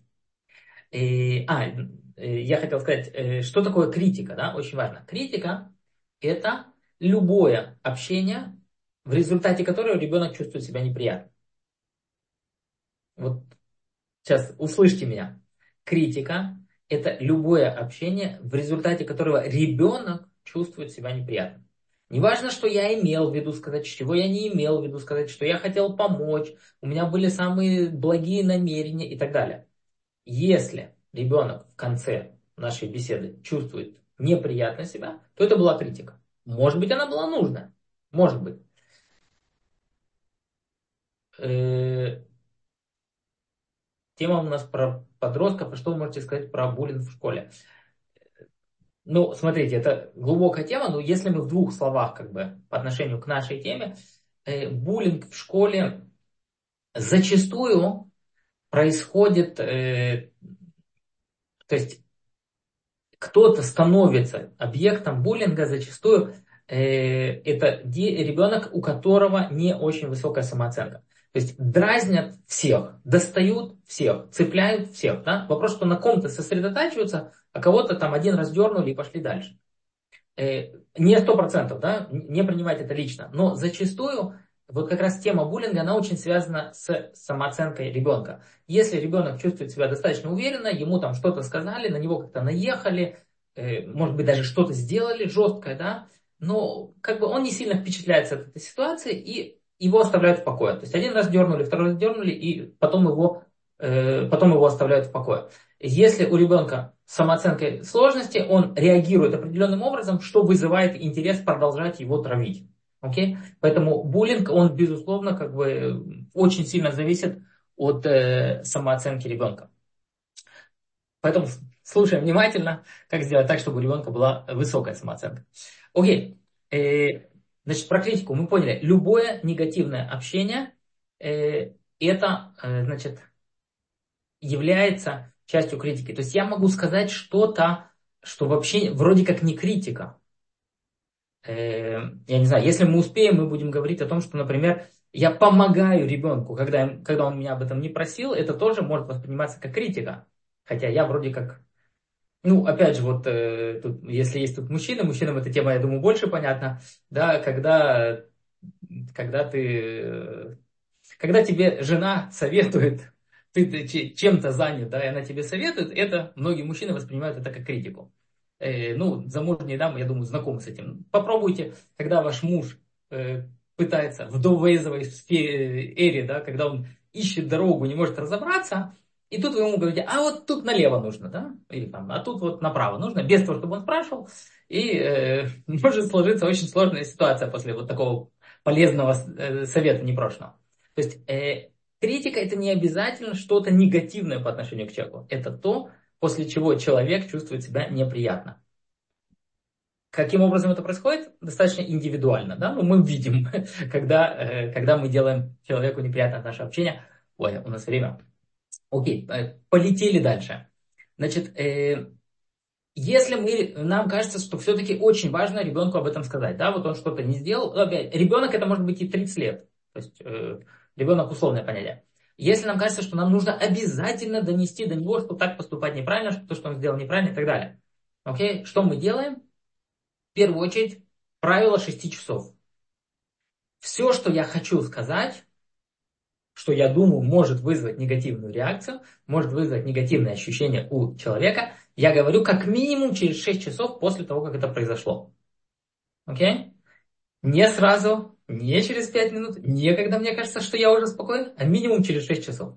Я хотел сказать, что такое критика, да, очень важно. Критика – это любое общение, в результате которого ребенок чувствует себя неприятно. Вот сейчас услышьте меня. Критика – это любое общение, в результате которого ребенок чувствует себя неприятно. Неважно, что я имел в виду сказать, чего я не имел в виду сказать, что я хотел помочь, у меня были самые благие намерения и так далее. Если ребенок в конце нашей беседы чувствует неприятно себя, то это была критика. Может быть, она была нужна. Может быть. Тема у нас про подростков. Что вы можете сказать про буллинг в школе? Ну, смотрите, это глубокая тема, но если мы в двух словах как бы по отношению к нашей теме, буллинг в школе зачастую происходит, то есть кто-то становится объектом буллинга, зачастую это ребенок, у которого не очень высокая самооценка. То есть дразнят всех, достают всех, цепляют всех. Да? Вопрос, что на ком-то сосредотачиваются, а кого-то там один раз дернули и пошли дальше. Не 100%, да, не принимать это лично, но зачастую вот как раз тема буллинга, она очень связана с самооценкой ребенка. Если ребенок чувствует себя достаточно уверенно, ему там что-то сказали, на него как-то наехали, может быть даже что-то сделали жесткое, да, но как бы он не сильно впечатляется от этой ситуации и его оставляют в покое. То есть один раз дернули, второй раз дернули и потом его оставляют в покое. Если у ребенка с самооценкой сложности, он реагирует определенным образом, что вызывает интерес продолжать его травить. Окей? Поэтому буллинг, он, безусловно, как бы очень сильно зависит от самооценки ребенка. Поэтому слушаем внимательно, как сделать так, чтобы у ребенка была высокая самооценка. Окей. Значит, про критику мы поняли. Любое негативное общение, это, значит, является частью критики. То есть я могу сказать что-то, что вообще вроде как не критика. Я не знаю, если мы успеем, мы будем говорить о том, что, например, я помогаю ребенку, когда он меня об этом не просил, это тоже может восприниматься как критика. Хотя я вроде как... Ну, опять же, вот тут, если есть тут мужчинам эта тема, я думаю, больше понятна. Да, когда тебе жена советует, ты чем-то занят, да, и она тебе советует, это многие мужчины воспринимают это как критику. Ну, замужние дамы, я думаю, знакомы с этим. Попробуйте, когда ваш муж пытается в довейзовой эре, да, когда он ищет дорогу, не может разобраться, и тут вы ему говорите, а вот тут налево нужно, да, или там, а тут вот направо нужно, без того, чтобы он спрашивал, и может сложиться очень сложная ситуация после вот такого полезного совета непрошенного. То есть критика это не обязательно что-то негативное по отношению к человеку, это то, после чего человек чувствует себя неприятно. Каким образом это происходит? Достаточно индивидуально. Да? Ну, мы видим, когда мы делаем человеку неприятно наше общение. Ой, у нас время. Окей, полетели дальше. Значит, если нам кажется, что все-таки очень важно ребенку об этом сказать, да, вот он что-то не сделал, опять, ребенок это может быть и 30 лет, то есть ребенок условное понятие. Если нам кажется, что нам нужно обязательно донести до него, что так поступать неправильно, что то, что он сделал неправильно и так далее. Окей, что мы делаем? В первую очередь, правило 6 часов. Все, что я хочу сказать, что я думаю может вызвать негативную реакцию, может вызвать негативное ощущение у человека, я говорю как минимум через 6 часов после того, как это произошло. Окей? Не сразу, не через 5 минут, не когда мне кажется, что я уже спокоен, а минимум через 6 часов.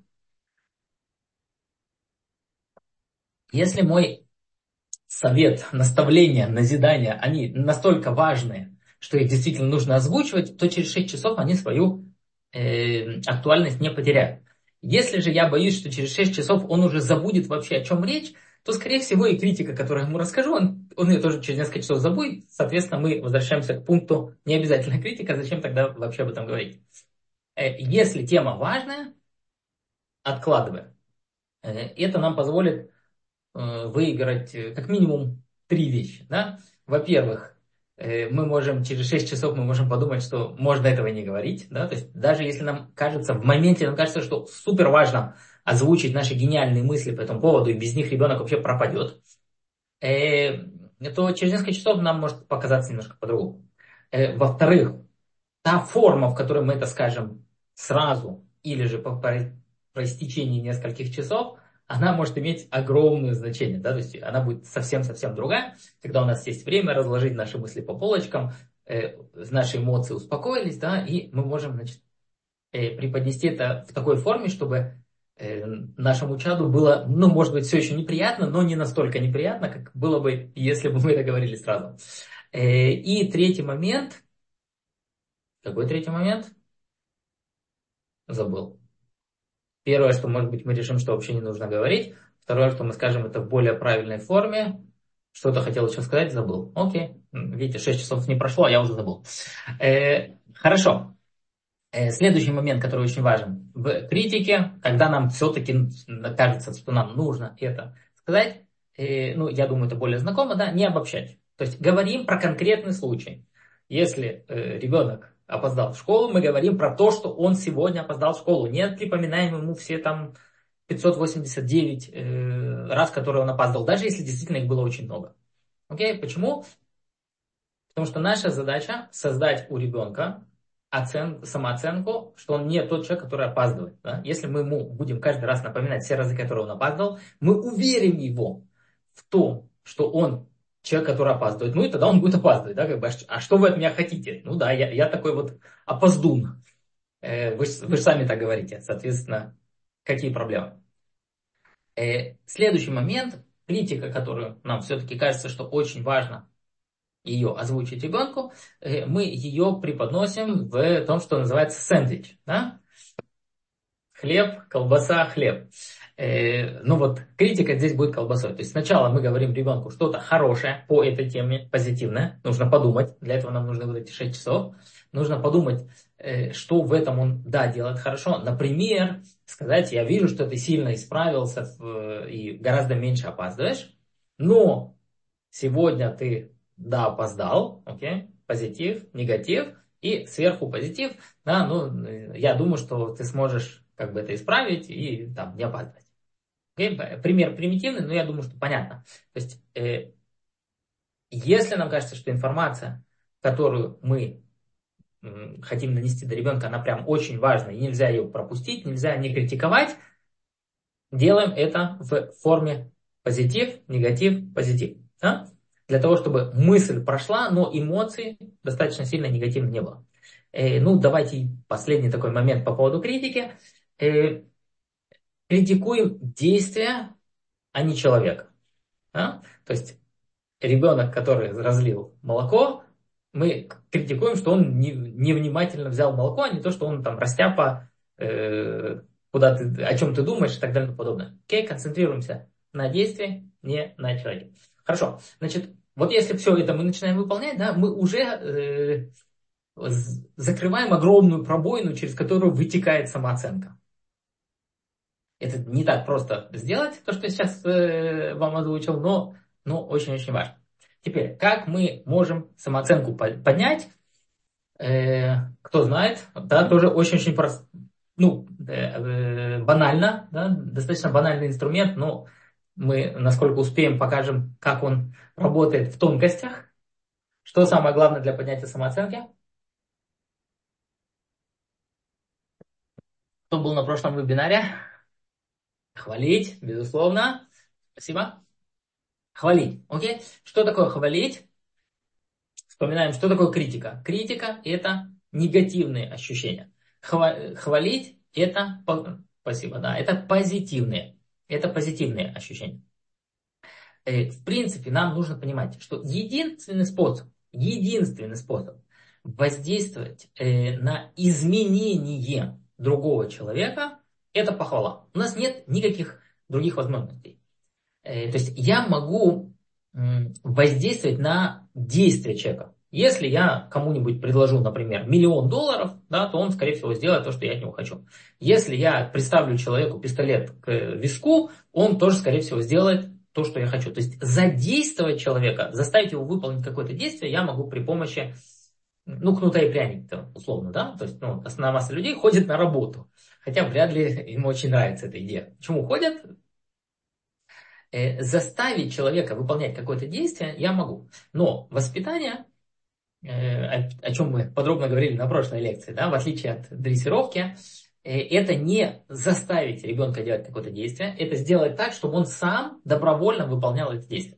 Если мой совет, наставления, назидания, они настолько важные, что их действительно нужно озвучивать, то через 6 часов они свою актуальность не потеряют. Если же я боюсь, что через 6 часов он уже забудет вообще, о чем речь, то, скорее всего, и критика, которую я ему расскажу, он ее тоже через несколько часов забудет. Соответственно, мы возвращаемся к пункту необязательная критика, зачем тогда вообще об этом говорить. Если тема важная, откладываем. Это нам позволит выиграть как минимум 3 вещи. Да? Во-первых, мы можем через 6 часов мы можем подумать, что можно этого не говорить. Да? То есть даже если нам кажется, в моменте нам кажется, что супер важно озвучить наши гениальные мысли по этому поводу, и без них ребенок вообще пропадет, то через несколько часов нам может показаться немножко по-другому. Во-вторых, та форма, в которой мы это скажем сразу, или же по истечении нескольких часов, она может иметь огромное значение. Да? То есть она будет совсем-совсем другая, когда у нас есть время разложить наши мысли по полочкам, наши эмоции успокоились, да, и мы можем, значит, преподнести это в такой форме, чтобы нашему чаду было, ну, может быть, все еще неприятно, но не настолько неприятно, как было бы, если бы мы это говорили сразу. И третий момент. Какой третий момент? Забыл. Первое, что, может быть, мы решим, что вообще не нужно говорить. Второе, что мы скажем это в более правильной форме. Что-то хотел еще сказать, забыл. Окей. Видите, 6 часов не прошло, а я уже забыл. Хорошо. Следующий момент, который очень важен. В критике, когда нам все-таки кажется, что нам нужно это сказать, ну, я думаю, это более знакомо, да, не обобщать. То есть говорим про конкретный случай. Если ребенок опоздал в школу, мы говорим про то, что он сегодня опоздал в школу. Не припоминаем ему все там 589 раз, которые он опоздал, даже если действительно их было очень много. Окей? Почему? Потому что наша задача создать у ребенка самооценку, что он не тот человек, который опаздывает. Да? Если мы ему будем каждый раз напоминать все разы, которые он опаздывал, мы уверим его в том, что он человек, который опаздывает. Ну и тогда он будет опаздывать. Да? Как бы, а что вы от меня хотите? Ну да, я такой вот опоздун. Вы же сами так говорите. Соответственно, какие проблемы? Следующий момент, критика, которую нам все-таки кажется, что очень важно ее озвучить ребенку, мы ее преподносим в том, что называется сэндвич. Да? Хлеб, колбаса, хлеб. Ну вот, критика здесь будет колбасой. То есть сначала мы говорим ребенку что-то хорошее по этой теме, позитивное. Нужно подумать, для этого нам нужны вот эти 6 часов. Нужно подумать, что в этом он, да, делает хорошо. Например, сказать, я вижу, что ты сильно исправился и гораздо меньше опаздываешь, но сегодня ты, да, опоздал, окей, позитив, негатив, и сверху позитив, да, ну, я думаю, что ты сможешь как бы это исправить и там не опаздывать. Окей? Пример примитивный, но я думаю, что понятно. То есть, если нам кажется, что информация, которую мы хотим донести до ребенка, она прям очень важна, и нельзя ее пропустить, нельзя не критиковать, делаем это в форме позитив, негатив, позитив. Да? для того, чтобы мысль прошла, но эмоций достаточно сильно негативно не было. Ну, давайте последний такой момент по поводу критики. Критикуем действия, а не человека. Да? То есть ребенок, который разлил молоко, мы критикуем, что он невнимательно взял молоко, а не то, что он там растяпа, куда ты, о чем ты думаешь и так далее и тому подобное. Окей, концентрируемся на действии, не на человеке. Хорошо, значит, вот если все это мы начинаем выполнять, да, мы уже закрываем огромную пробоину, через которую вытекает самооценка. Это не так просто сделать, то, что я сейчас вам озвучил, но очень-очень важно. Теперь, как мы можем самооценку поднять? Кто знает, да, тоже очень-очень просто, банально, да, достаточно банальный инструмент, но мы, насколько успеем, покажем, как он работает в тонкостях. Что самое главное для поднятия самооценки? Кто был на прошлом вебинаре? Хвалить, безусловно. Спасибо. Хвалить. Окей? Что такое хвалить? Вспоминаем, что такое критика. Критика – это негативные ощущения. Хвалить – это, спасибо, да, это позитивные. Это позитивные ощущения. В принципе, нам нужно понимать, что единственный способ воздействовать на изменение другого человека – это похвала. У нас нет никаких других возможностей. То есть я могу воздействовать на действия человека. Если я кому-нибудь предложу, например, $1 000 000, да, то он, скорее всего, сделает то, что я от него хочу. Если я представлю человеку пистолет к виску, он тоже, скорее всего, сделает то, что я хочу. То есть задействовать человека, заставить его выполнить какое-то действие я могу при помощи, кнута и пряника, условно, да. То есть, основная масса людей ходит на работу. Хотя вряд ли им очень нравится эта идея. Почему ходят? Заставить человека выполнять какое-то действие я могу. Но воспитание, о чем мы подробно говорили на прошлой лекции, да, в отличие от дрессировки, это не заставить ребенка делать какое-то действие, это сделать так, чтобы он сам добровольно выполнял это действие.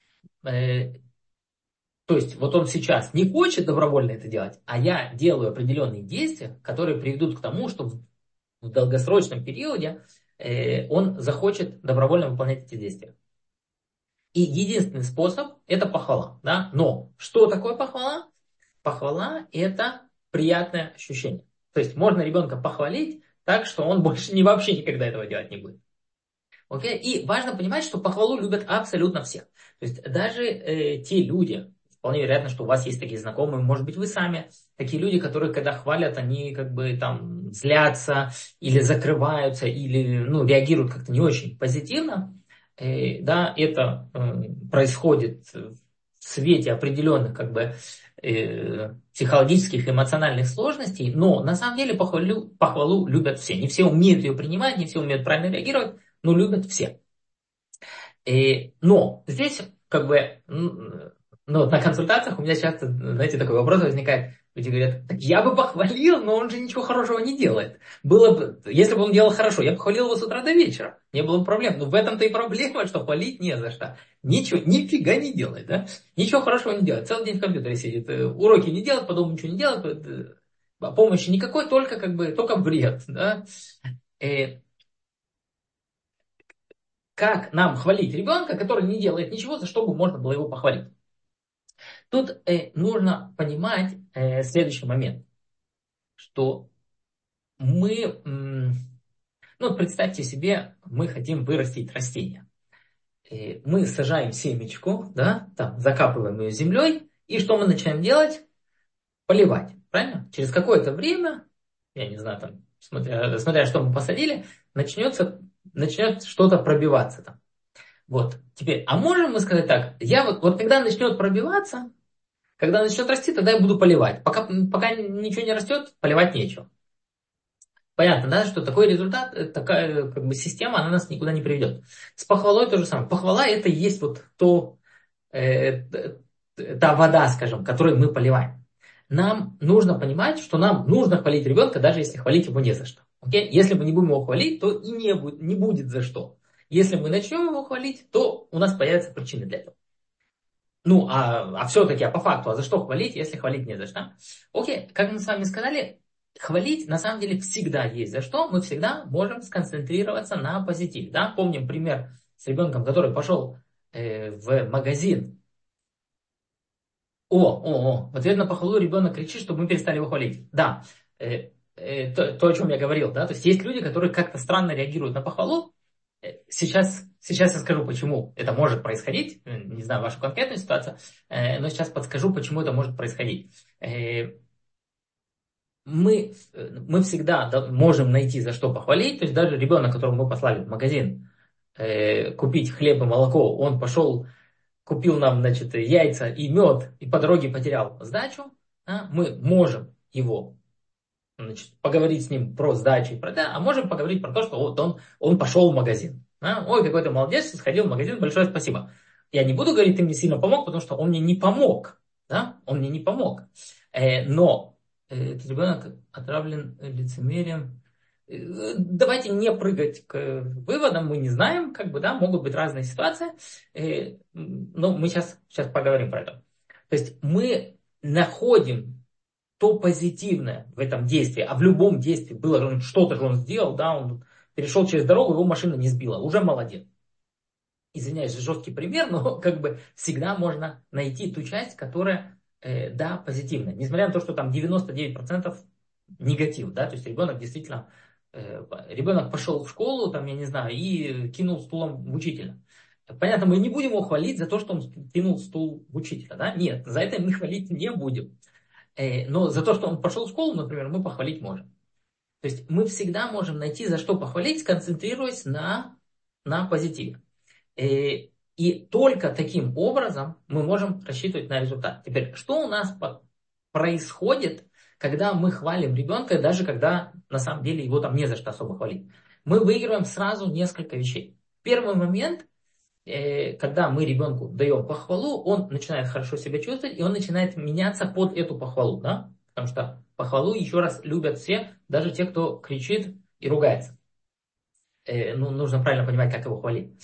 То есть вот он сейчас не хочет добровольно это делать, а я делаю определенные действия, которые приведут к тому, что в долгосрочном периоде он захочет добровольно выполнять эти действия. И единственный способ – это похвала. Да? Но что такое похвала? Похвала – это приятное ощущение. То есть можно ребенка похвалить так, что он больше вообще никогда этого делать не будет. Окей? И важно понимать, что похвалу любят абсолютно все. То есть даже те люди, вполне вероятно, что у вас есть такие знакомые, может быть, вы сами, такие люди, которые, когда хвалят, они как бы там злятся или закрываются, или реагируют как-то не очень позитивно. Да, это происходит в свете определенных психологических, эмоциональных сложностей, но на самом деле похвалу любят все. Не все умеют ее принимать, не все умеют правильно реагировать, но любят все. Но здесь на консультациях у меня часто, знаете, такой вопрос возникает. Люди говорят, так я бы похвалил, но он же ничего хорошего не делает. Было бы, если бы он делал хорошо, я бы хвалил его с утра до вечера. Не было бы проблем. Но в этом-то и проблема, что хвалить не за что. Ничего, нифига не делает, да? Ничего хорошего не делает. Целый день в компьютере сидит. Уроки не делает, по дому ничего не делает. Помощи никакой, только только вред, да? Как нам хвалить ребенка, который не делает ничего, за что бы можно было его похвалить? Тут нужно понимать следующий момент, что мы, представьте себе, мы хотим вырастить растение. Мы сажаем семечку, да, там, закапываем ее землей, и что мы начинаем делать? Поливать, правильно? Через какое-то время, я не знаю, там, смотря что мы посадили, начнет что-то пробиваться там. Вот, теперь, а можем мы сказать так, я вот когда начнет пробиваться, когда начнет расти, тогда я буду поливать. Пока ничего не растет, поливать нечего. Понятно, да, что такой результат, такая система, она нас никуда не приведет. С похвалой то же самое. Похвала это и есть вот та вода, скажем, которой мы поливаем. Нам нужно понимать, что нам нужно хвалить ребенка, даже если хвалить его не за что. Окей? Если мы не будем его хвалить, то и не будет за что. Если мы начнем его хвалить, то у нас появятся причины для этого. Ну, а все-таки, по факту, а за что хвалить, если хвалить не за что? Окей, как мы с вами сказали, хвалить на самом деле всегда есть за что. Мы всегда можем сконцентрироваться на позитиве. Да? Помним пример с ребенком, который пошел в магазин. В ответ на похвалу ребенок кричит, чтобы мы перестали его хвалить. Да, то, о чем я говорил, да, то есть есть люди, которые как-то странно реагируют на похвалу. Сейчас я скажу, почему это может происходить. Не знаю вашу конкретную ситуацию, но сейчас подскажу, почему это может происходить. Мы всегда можем найти за что похвалить. То есть даже ребенок, которого мы послали в магазин купить хлеб и молоко, он пошел, купил нам, значит, яйца и мед, и по дороге потерял сдачу, да, мы можем его, значит, поговорить с ним про сдачу, а можем поговорить про то, что вот он пошел в магазин. Да. Ой, какой ты молодец, сходил в магазин, большое спасибо. Я не буду говорить, ты мне сильно помог, потому что он мне не помог. Да? Он мне не помог. Но этот ребенок отравлен лицемерием. Давайте не прыгать к выводам, мы не знаем, да, могут быть разные ситуации, но мы сейчас поговорим про это. То есть мы находим то позитивное в этом действии, а в любом действии было что-то же он сделал, да, он перешел через дорогу, его машина не сбила, уже молодец. Извиняюсь, жесткий пример, но всегда можно найти ту часть, которая, да, позитивная. Несмотря на то, что там 99% негатив, да, то есть ребенок пошел в школу, там, я не знаю, и кинул стулом в учителя. Понятно, мы не будем его хвалить за то, что он кинул стул в учителя, да, нет, за это мы хвалить не будем. Но за то, что он пошел в школу, например, мы похвалить можем. То есть мы всегда можем найти, за что похвалить, сконцентрируясь на позитиве. И только таким образом мы можем рассчитывать на результат. Теперь, что у нас происходит, когда мы хвалим ребенка, даже когда на самом деле его там не за что особо хвалить? Мы выигрываем сразу несколько вещей. Первый момент, когда мы ребенку даем похвалу, он начинает хорошо себя чувствовать, и он начинает меняться под эту похвалу. Да? Потому что похвалу, еще раз, любят все, даже те, кто кричит и ругается. Нужно правильно понимать, как его хвалить.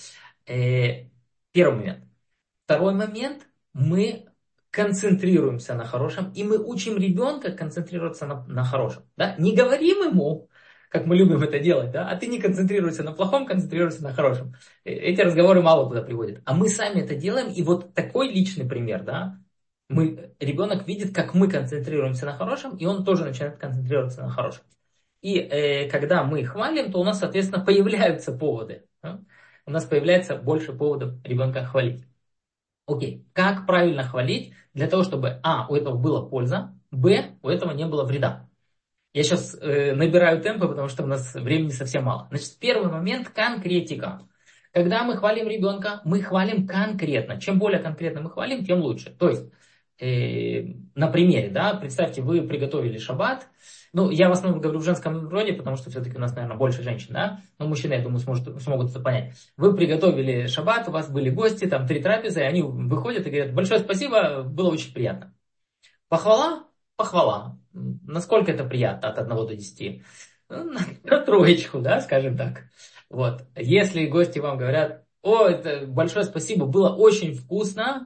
Первый момент. Второй момент. Мы концентрируемся на хорошем, и мы учим ребенка концентрироваться на хорошем. Да? Не говорим ему, как мы любим это делать, да? А ты не концентрируйся на плохом, концентрируйся на хорошем. Эти разговоры мало куда приводят. А мы сами это делаем, и вот такой личный пример, да? Ребенок видит, как мы концентрируемся на хорошем, и он тоже начинает концентрироваться на хорошем. И когда мы хвалим, то у нас, соответственно, появляются поводы. Да? У нас появляется больше поводов ребенка хвалить. Окей, как правильно хвалить для того, чтобы у этого была польза, б, у этого не было вреда. Я сейчас набираю темпы, потому что у нас времени совсем мало. Значит, первый момент – конкретика. Когда мы хвалим ребенка, мы хвалим конкретно. Чем более конкретно мы хвалим, тем лучше. То есть, на примере, да, представьте, вы приготовили шаббат. Я в основном говорю в женском роде, потому что все-таки у нас, наверное, больше женщин, да? Но мужчины, я думаю, смогут это понять. Вы приготовили шаббат, у вас были гости, там 3 трапезы, и они выходят и говорят: большое спасибо, было очень приятно. Похвала? Похвала. Насколько это приятно от 1 до 10? На 3, да, скажем так. Вот. Если гости вам говорят: это большое спасибо, было очень вкусно,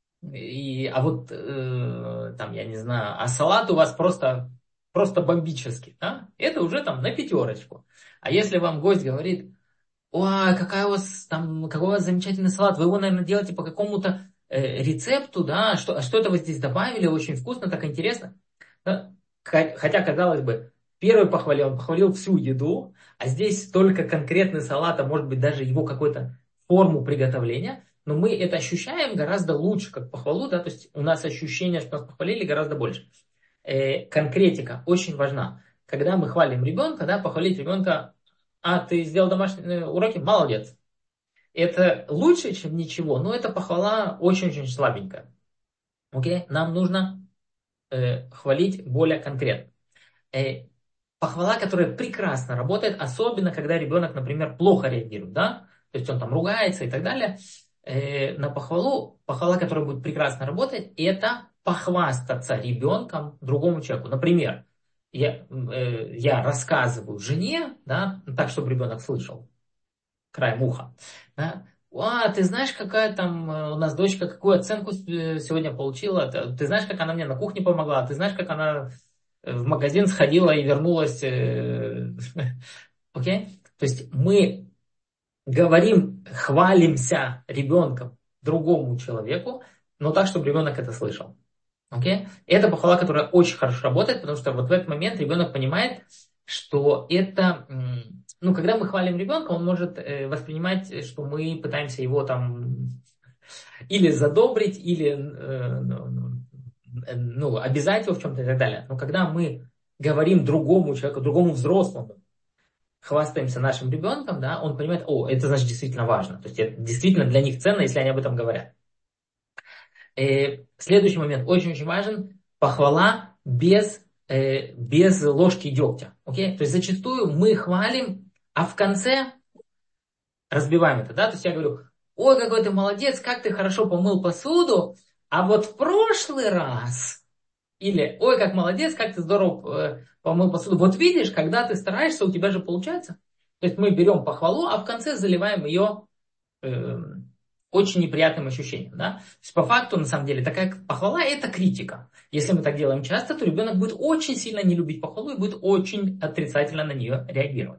там, я не знаю, а салат у вас просто бомбический, да? Это уже там на 5. А если вам гость говорит: ой, какой у вас замечательный салат, вы его, наверное, делаете по какому-то рецепту, да, что это вы здесь добавили, очень вкусно, так интересно. Да? Хотя, казалось бы, первый он похвалил всю еду, а здесь только конкретный салат, а может быть даже его какую-то форму приготовления, но мы это ощущаем гораздо лучше, как похвалу, да, то есть у нас ощущение, что нас похвалили, гораздо больше. Конкретика очень важна. Когда мы хвалим ребенка, да, похвалить ребенка: ты сделал домашние уроки? Молодец. Это лучше, чем ничего, но эта похвала очень-очень слабенькая. Окей? Нам нужно хвалить более конкретно. Похвала, которая прекрасно работает, особенно когда ребенок, например, плохо реагирует, да? То есть он там ругается и так далее. На похвала, которая будет прекрасно работать, это похвастаться ребенком другому человеку. Например, я рассказываю жене, да, так, чтобы ребенок слышал, краем уха, да, ты знаешь, какая там у нас дочка, какую оценку сегодня получила? Ты знаешь, как она мне на кухне помогла? Ты знаешь, как она в магазин сходила и вернулась? Окей? То есть мы говорим, хвалимся ребенком другому человеку, но так, чтобы ребенок это слышал. Окей? Это похвала, которая очень хорошо работает, потому что вот в этот момент ребенок понимает, что это, ну, когда мы хвалим ребенка, он может воспринимать, что мы пытаемся его там или задобрить, или ну, обязать его в чем-то и так далее. Но когда мы говорим другому человеку, другому взрослому, хвастаемся нашим ребенком, да, он понимает, это значит действительно важно. То есть это действительно для них ценно, если они об этом говорят. Следующий момент очень-очень важен. Похвала без ложки дегтя. Окей? То есть зачастую мы хвалим, а в конце разбиваем это. Да? То есть я говорю, ой, какой ты молодец, как ты хорошо помыл посуду, а вот в прошлый раз... Или, ой, как молодец, как ты здорово помыл посуду. Вот видишь, когда ты стараешься, у тебя же получается. То есть мы берем похвалу, а в конце заливаем ее очень неприятным ощущением. Да? То есть по факту, на самом деле, такая похвала – это критика. Если мы так делаем часто, то ребенок будет очень сильно не любить похвалу и будет очень отрицательно на нее реагировать.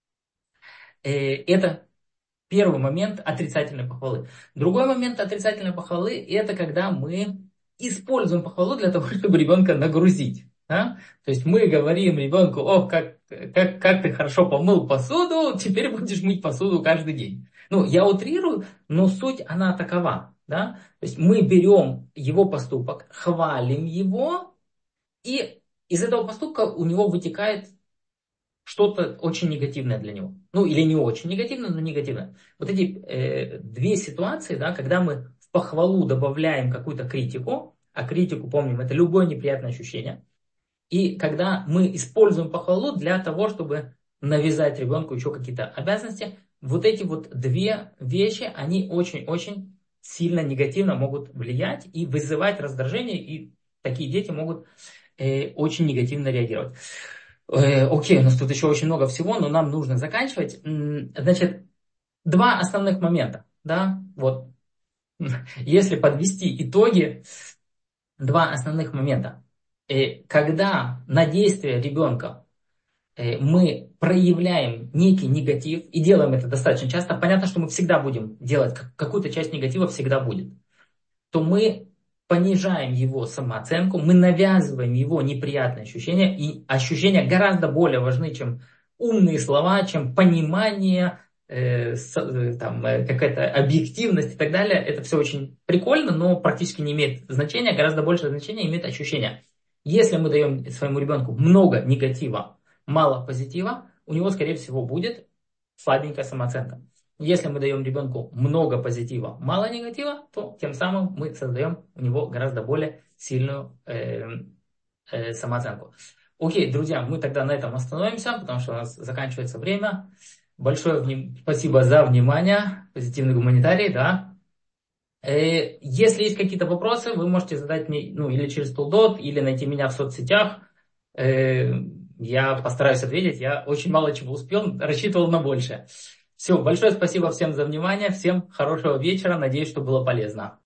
Это первый момент отрицательной похвалы. Другой момент отрицательной похвалы – это когда мы используем похвалу для того, чтобы ребенка нагрузить. Да? То есть мы говорим ребенку, как ты хорошо помыл посуду, теперь будешь мыть посуду каждый день. Ну, я утрирую, но суть она такова. Да? То есть мы берем его поступок, хвалим его, и из этого поступка у него вытекает что-то очень негативное для него. Ну, или не очень негативное, но негативное. Вот эти две ситуации, да, когда мы в похвалу добавляем какую-то критику, а критику, помним, это любое неприятное ощущение, и когда мы используем похвалу для того, чтобы навязать ребенку еще какие-то обязанности, вот эти вот две вещи, они очень-очень сильно негативно могут влиять и вызывать раздражение, и такие дети могут очень негативно реагировать. Окей, у нас тут еще очень много всего, но нам нужно заканчивать. Значит, два основных момента, да, вот, если подвести итоги, два основных момента. Когда на действие ребенка мы проявляем некий негатив, и делаем это достаточно часто, понятно, что мы всегда будем делать, какую-то часть негатива всегда будет, то мы понижаем его самооценку, мы навязываем его неприятные ощущения, и ощущения гораздо более важны, чем умные слова, чем понимание, какая-то объективность и так далее. Это все очень прикольно, но практически не имеет значения, гораздо большее значение имеет ощущение. Если мы даем своему ребенку много негатива, мало позитива, у него, скорее всего, будет слабенькая самооценка. Если мы даем ребенку много позитива, мало негатива, то тем самым мы создаем у него гораздо более сильную самооценку. Окей, друзья, мы тогда на этом остановимся, потому что у нас заканчивается время. Большое спасибо за внимание, позитивный гуманитарий, да. Если есть какие-то вопросы, вы можете задать мне, ну, или через Толдот, или найти меня в соцсетях. Я постараюсь ответить. Я очень мало чего успел, рассчитывал на большее. Все, большое спасибо всем за внимание, всем хорошего вечера, надеюсь, что было полезно.